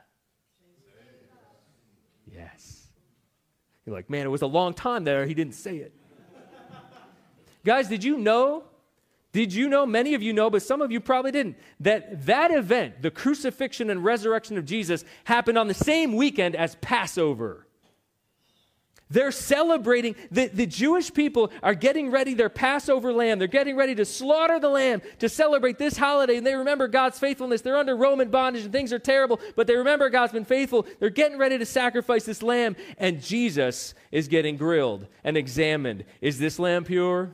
Yes. You're like, man, it was a long time there. He didn't say it. Guys, did you know, many of you know, but some of you probably didn't, that event, the crucifixion and resurrection of Jesus, happened on the same weekend as Passover. They're celebrating, the Jewish people are getting ready their Passover lamb. They're getting ready to slaughter the lamb to celebrate this holiday. And they remember God's faithfulness. They're under Roman bondage and things are terrible, but they remember God's been faithful. They're getting ready to sacrifice this lamb. And Jesus is getting grilled and examined. Is this lamb pure?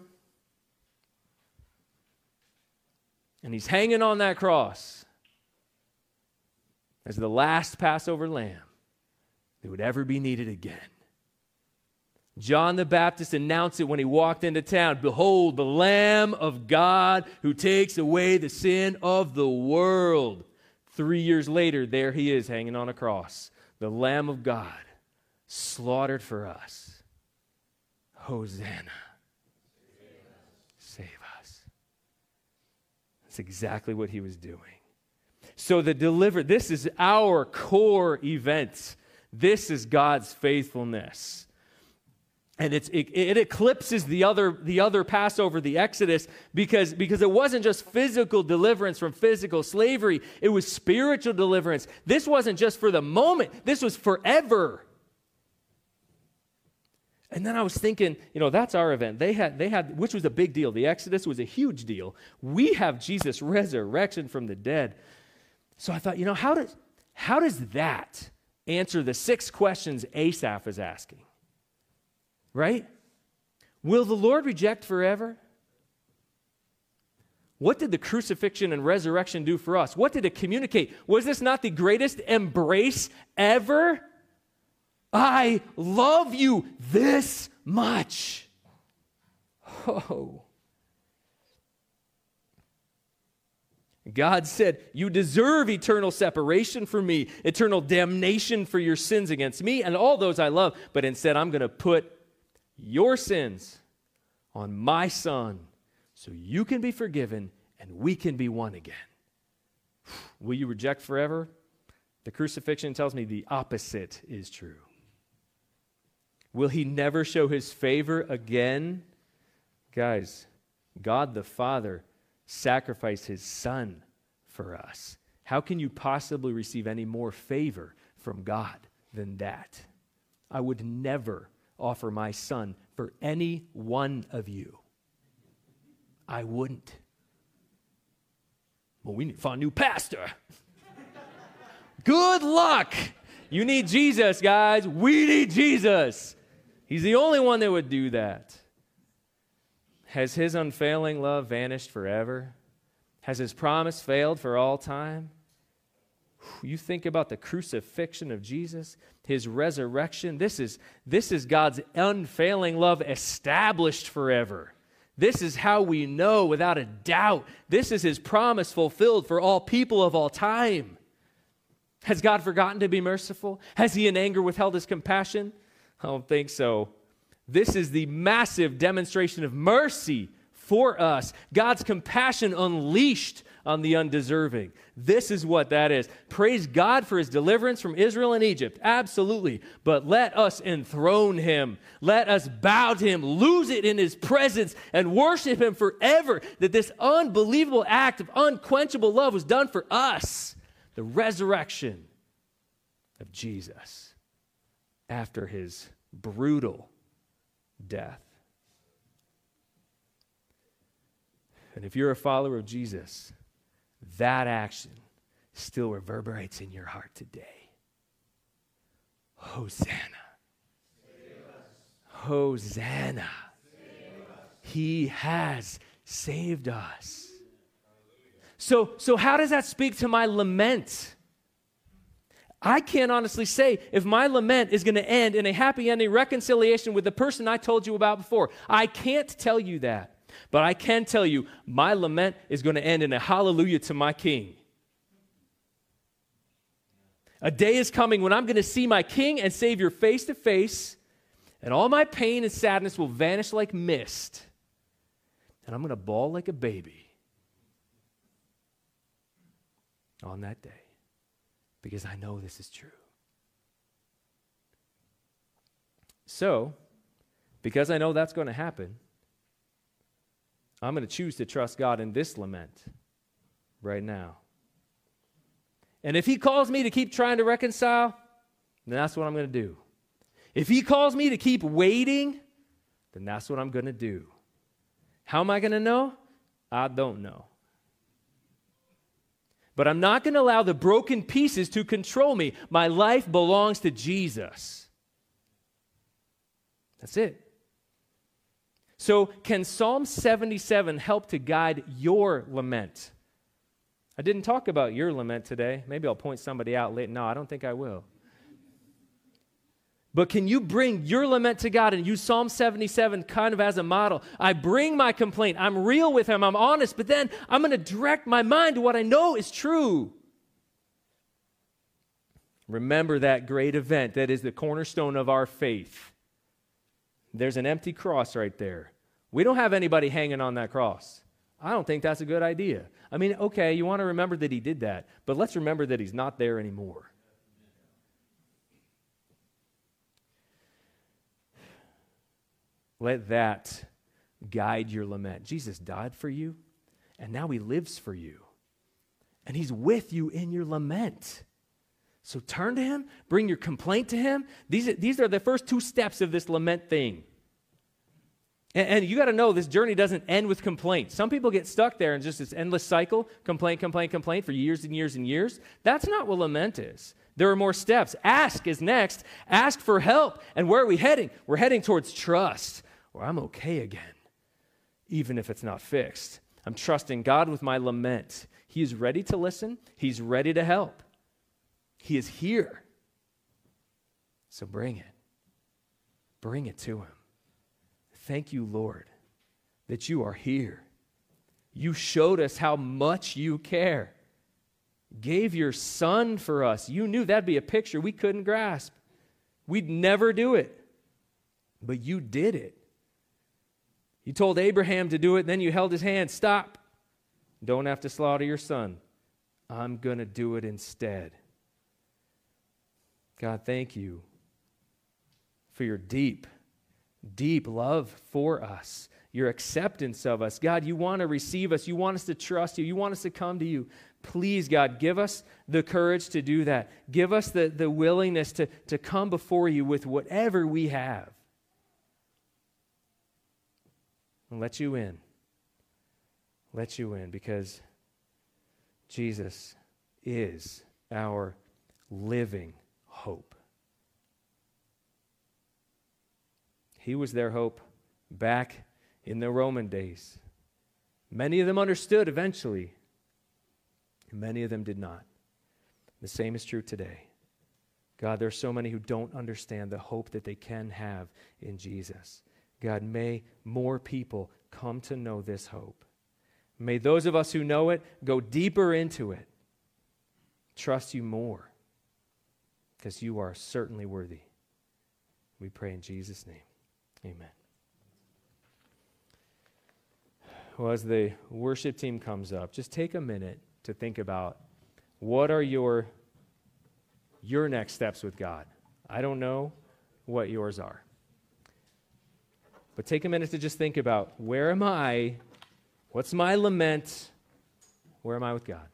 And he's hanging on that cross as the last Passover lamb that would ever be needed again. John the Baptist announced it when he walked into town. Behold, the Lamb of God who takes away the sin of the world. 3 years later, there he is hanging on a cross. The Lamb of God slaughtered for us. Hosanna. Save us. That's exactly what he was doing. So this is our core event. This is God's faithfulness. And it eclipses the other Passover, the Exodus, because it wasn't just physical deliverance from physical slavery. It was spiritual deliverance. This wasn't just for the moment. This was forever. And then I was thinking, that's our event. They had, which was a big deal. The Exodus was a huge deal. We have Jesus' resurrection from the dead. So I thought, how does that answer the 6 questions Asaph is asking? Right? Will the Lord reject forever? What did the crucifixion and resurrection do for us? What did it communicate? Was this not the greatest embrace ever? I love you this much. Oh. God said, you deserve eternal separation from me, eternal damnation for your sins against me and all those I love, but instead I'm going to put your sins on my Son so you can be forgiven and we can be one again. Will you reject forever? The crucifixion tells me the opposite is true. Will he never show his favor again? Guys, God the Father sacrificed his Son for us. How can you possibly receive any more favor from God than that? I would never offer my Son for any one of you. I wouldn't. Well, we need to find a new pastor. Good luck. You need Jesus, guys. We need Jesus. He's the only one that would do that. Has his unfailing love vanished forever? Has his promise failed for all time? You think about the crucifixion of Jesus, his resurrection. This is God's unfailing love established forever. This is how we know without a doubt. This is his promise fulfilled for all people of all time. Has God forgotten to be merciful? Has he in anger withheld his compassion? I don't think so. This is the massive demonstration of mercy for us. God's compassion unleashed on the undeserving. This is what that is. Praise God for his deliverance from Israel and Egypt. Absolutely. But let us enthrone him. Let us bow to him, lose it in his presence, and worship him forever. That this unbelievable act of unquenchable love was done for us. The resurrection of Jesus after his brutal death. And if you're a follower of Jesus, that action still reverberates in your heart today. Hosanna. Hosanna. He has saved us. So how does that speak to my lament? I can't honestly say if my lament is going to end in a happy ending reconciliation with the person I told you about before. I can't tell you that. But I can tell you my lament is going to end in a hallelujah to my King. A day is coming when I'm going to see my King and Savior face to face, and all my pain and sadness will vanish like mist, and I'm going to bawl like a baby on that day, because I know this is true. So, because I know that's going to happen, I'm going to choose to trust God in this lament right now. And if he calls me to keep trying to reconcile, then that's what I'm going to do. If he calls me to keep waiting, then that's what I'm going to do. How am I going to know? I don't know. But I'm not going to allow the broken pieces to control me. My life belongs to Jesus. That's it. So can Psalm 77 help to guide your lament? I didn't talk about your lament today. Maybe I'll point somebody out later. No, I don't think I will. But can you bring your lament to God and use Psalm 77 kind of as a model? I bring my complaint. I'm real with him. I'm honest. But then I'm going to direct my mind to what I know is true. Remember that great event that is the cornerstone of our faith. There's an empty cross right there. We don't have anybody hanging on that cross. I don't think that's a good idea. I mean, okay, you want to remember that he did that, but let's remember that he's not there anymore. Let that guide your lament. Jesus died for you, and now he lives for you. And he's with you in your lament. So turn to him, bring your complaint to him. These are the first two steps of this lament thing. And you got to know this journey doesn't end with complaint. Some people get stuck there in just this endless cycle, complaint for years and years and years. That's not what lament is. There are more steps. Ask is next. Ask for help. And where are we heading? We're heading towards trust, where I'm okay again, even if it's not fixed. I'm trusting God with my lament. He is ready to listen. He's ready to help. He is here. So bring it. Bring it to him. Thank you, Lord, that you are here. You showed us how much you care. Gave your son for us. You knew that'd be a picture we couldn't grasp. We'd never do it. But you did it. You told Abraham to do it, then you held his hand. Stop. Don't have to slaughter your son. I'm going to do it instead. God, thank you for your deep love for us, your acceptance of us. God, you want to receive us. You want us to trust you. You want us to come to you. Please, God, give us the courage to do that. Give us the willingness to come before you with whatever we have. And let you in. Let you in, because Jesus is our living hope. He was their hope back in the Roman days. Many of them understood eventually, and many of them did not. The same is true today. God, there are so many who don't understand the hope that they can have in Jesus. God, may more people come to know this hope. May those of us who know it go deeper into it, trust you more, because you are certainly worthy. We pray in Jesus' name. Amen. Well, as the worship team comes up, just take a minute to think about what are your next steps with God. I don't know what yours are. But take a minute to just think about, where am I? What's my lament? Where am I with God?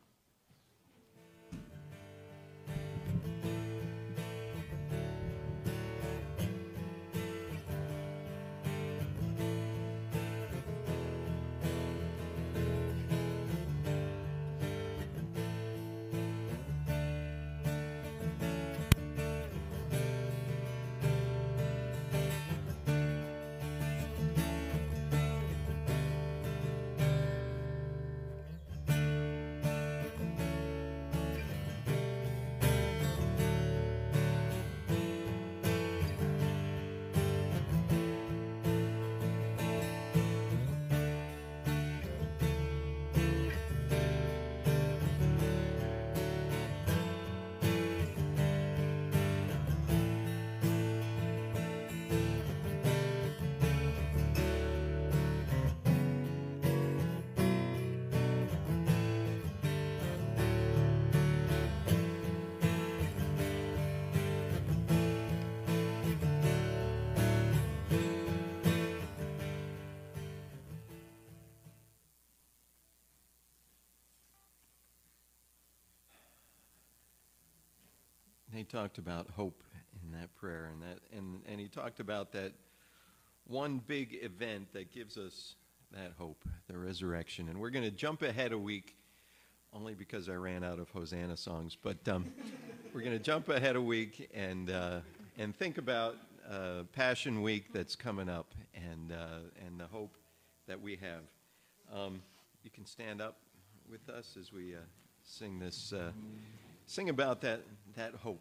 He talked about hope in that prayer, and he talked about that one big event that gives us that hope, the resurrection. And we're going to jump ahead a week, only because I ran out of Hosanna songs. But we're going to jump ahead a week and think about Passion Week that's coming up, and the hope that we have. You can stand up with us as we sing this. Sing about that hope.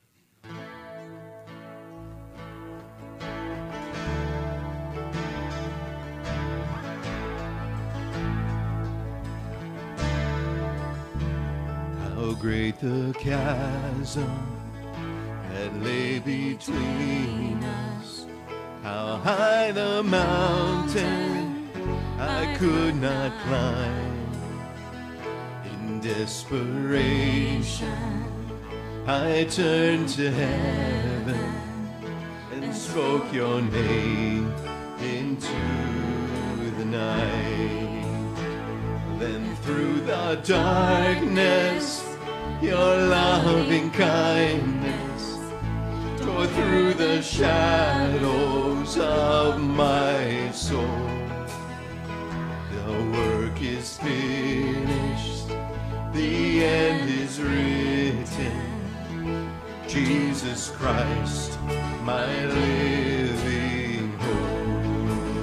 How great the chasm that lay between us, how high the mountain I could not climb. In desperation, I turned to heaven and spoke your name into the night. Then through the darkness, your loving kindness tore through the shadows of my soul. The work is finished, the end is written. Jesus Christ, my living hope.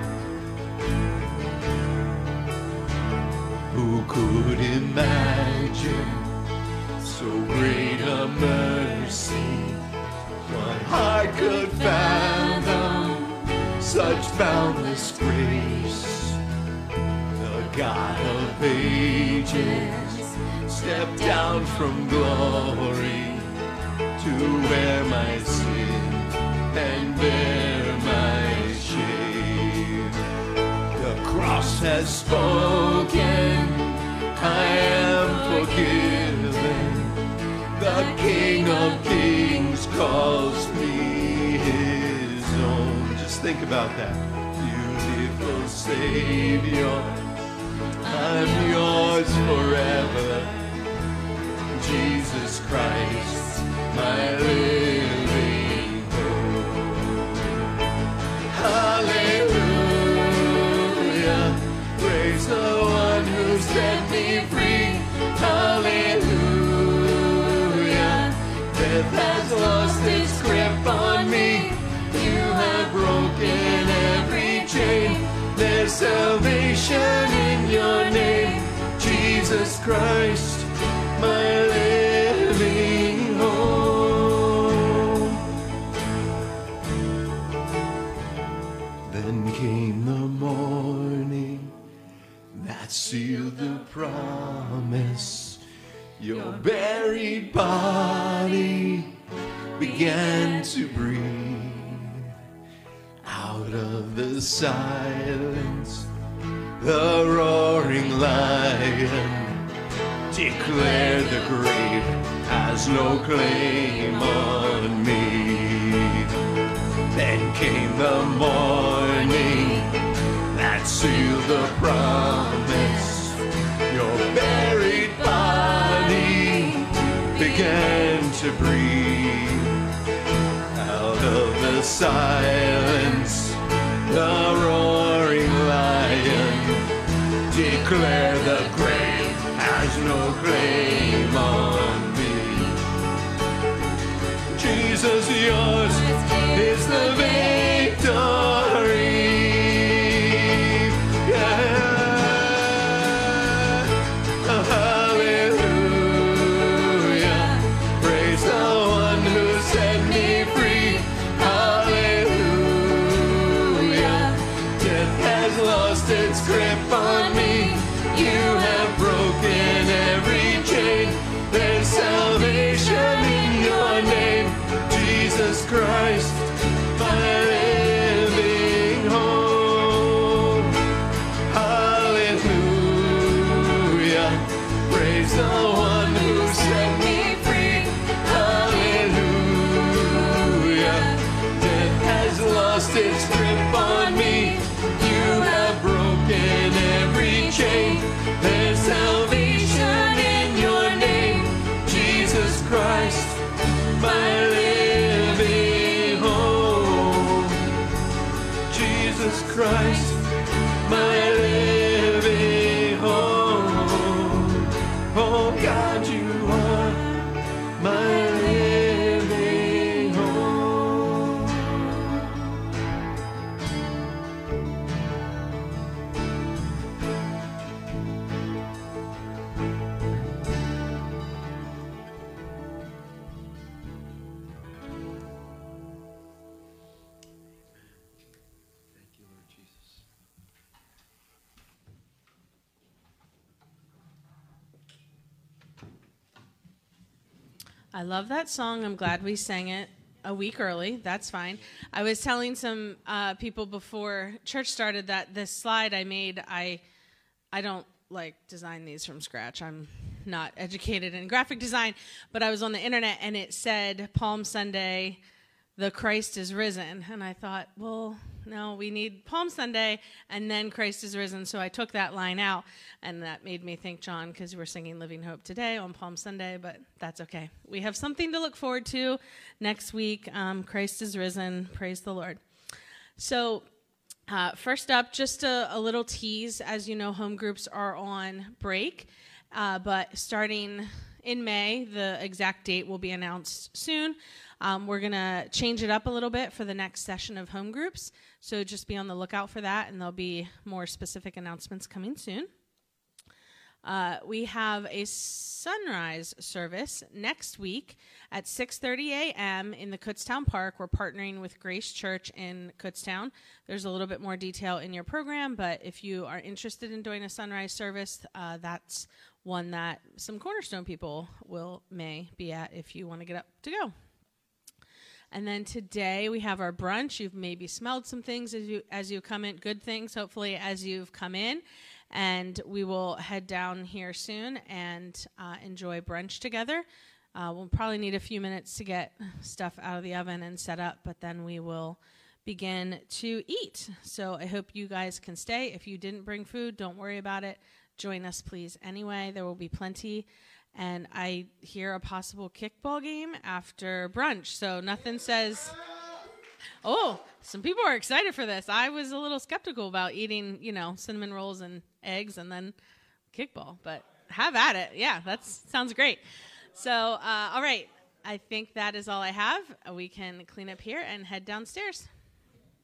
Who could imagine so great a mercy? What heart could fathom such boundless grace? The God of ages stepped down from glory to wear my sin and bear my shame. The cross has spoken, I am forgiven. The King of Kings calls me his own. Just think about that. Beautiful Savior, I'm yours forever. Jesus Christ, my living hope. Hallelujah, praise the one who set me free. salvation in your name, Jesus Christ, my living hope. Then came the morning that sealed the promise. Your buried body began to breathe. Out of the silence, the roaring lion declared the grave has no claim on me. Then came the morning that sealed the promise. Your buried body began to breathe. Out of the silence, the roaring lion declared the grave has no claim on me. Jesus, yours is the victory. Its grip on me, you have broken every chain. There's salvation in your name, Jesus Christ, my living hope. Hallelujah, praise the one who set me free. Hallelujah, death has lost its grip on me. You have broken every chain. There's salvation in your name, Jesus Christ, my living hope. Jesus Christ, my living hope. Oh God, you are my living hope. I love that song. I'm glad we sang it a week early. That's fine. I was telling some people before church started that this slide I made, I don't like design these from scratch. I'm not educated in graphic design, but I was on the internet and it said Palm Sunday, the Christ is risen. And I thought, well, no, we need Palm Sunday and then Christ is risen. So I took that line out, and that made me think, John, because we're singing Living Hope today on Palm Sunday, but that's okay. We have something to look forward to next week. Christ is risen. Praise the Lord. So first up, just a little tease. As you know, home groups are on break, but starting in May, the exact date will be announced soon. We're going to change it up a little bit for the next session of home groups, so just be on the lookout for that, and there'll be more specific announcements coming soon. We have a sunrise service next week at 6:30 a.m. in the Kutztown Park. We're partnering with Grace Church in Kutztown. There's a little bit more detail in your program, but if you are interested in doing a sunrise service, that's one that some Cornerstone people may be at if you want to get up to go. And then today we have our brunch. You've maybe smelled some things as you come in, good things, hopefully, as you've come in. And we will head down here soon and enjoy brunch together. We'll probably need a few minutes to get stuff out of the oven and set up, but then we will begin to eat. So I hope you guys can stay. If you didn't bring food, don't worry about it. Join us, please. Anyway, there will be plenty. And I hear a possible kickball game after brunch. So nothing says, oh, some people are excited for this. I was a little skeptical about eating, cinnamon rolls and eggs and then kickball. But have at it. Yeah, that sounds great. So, all right. I think that is all I have. We can clean up here and head downstairs.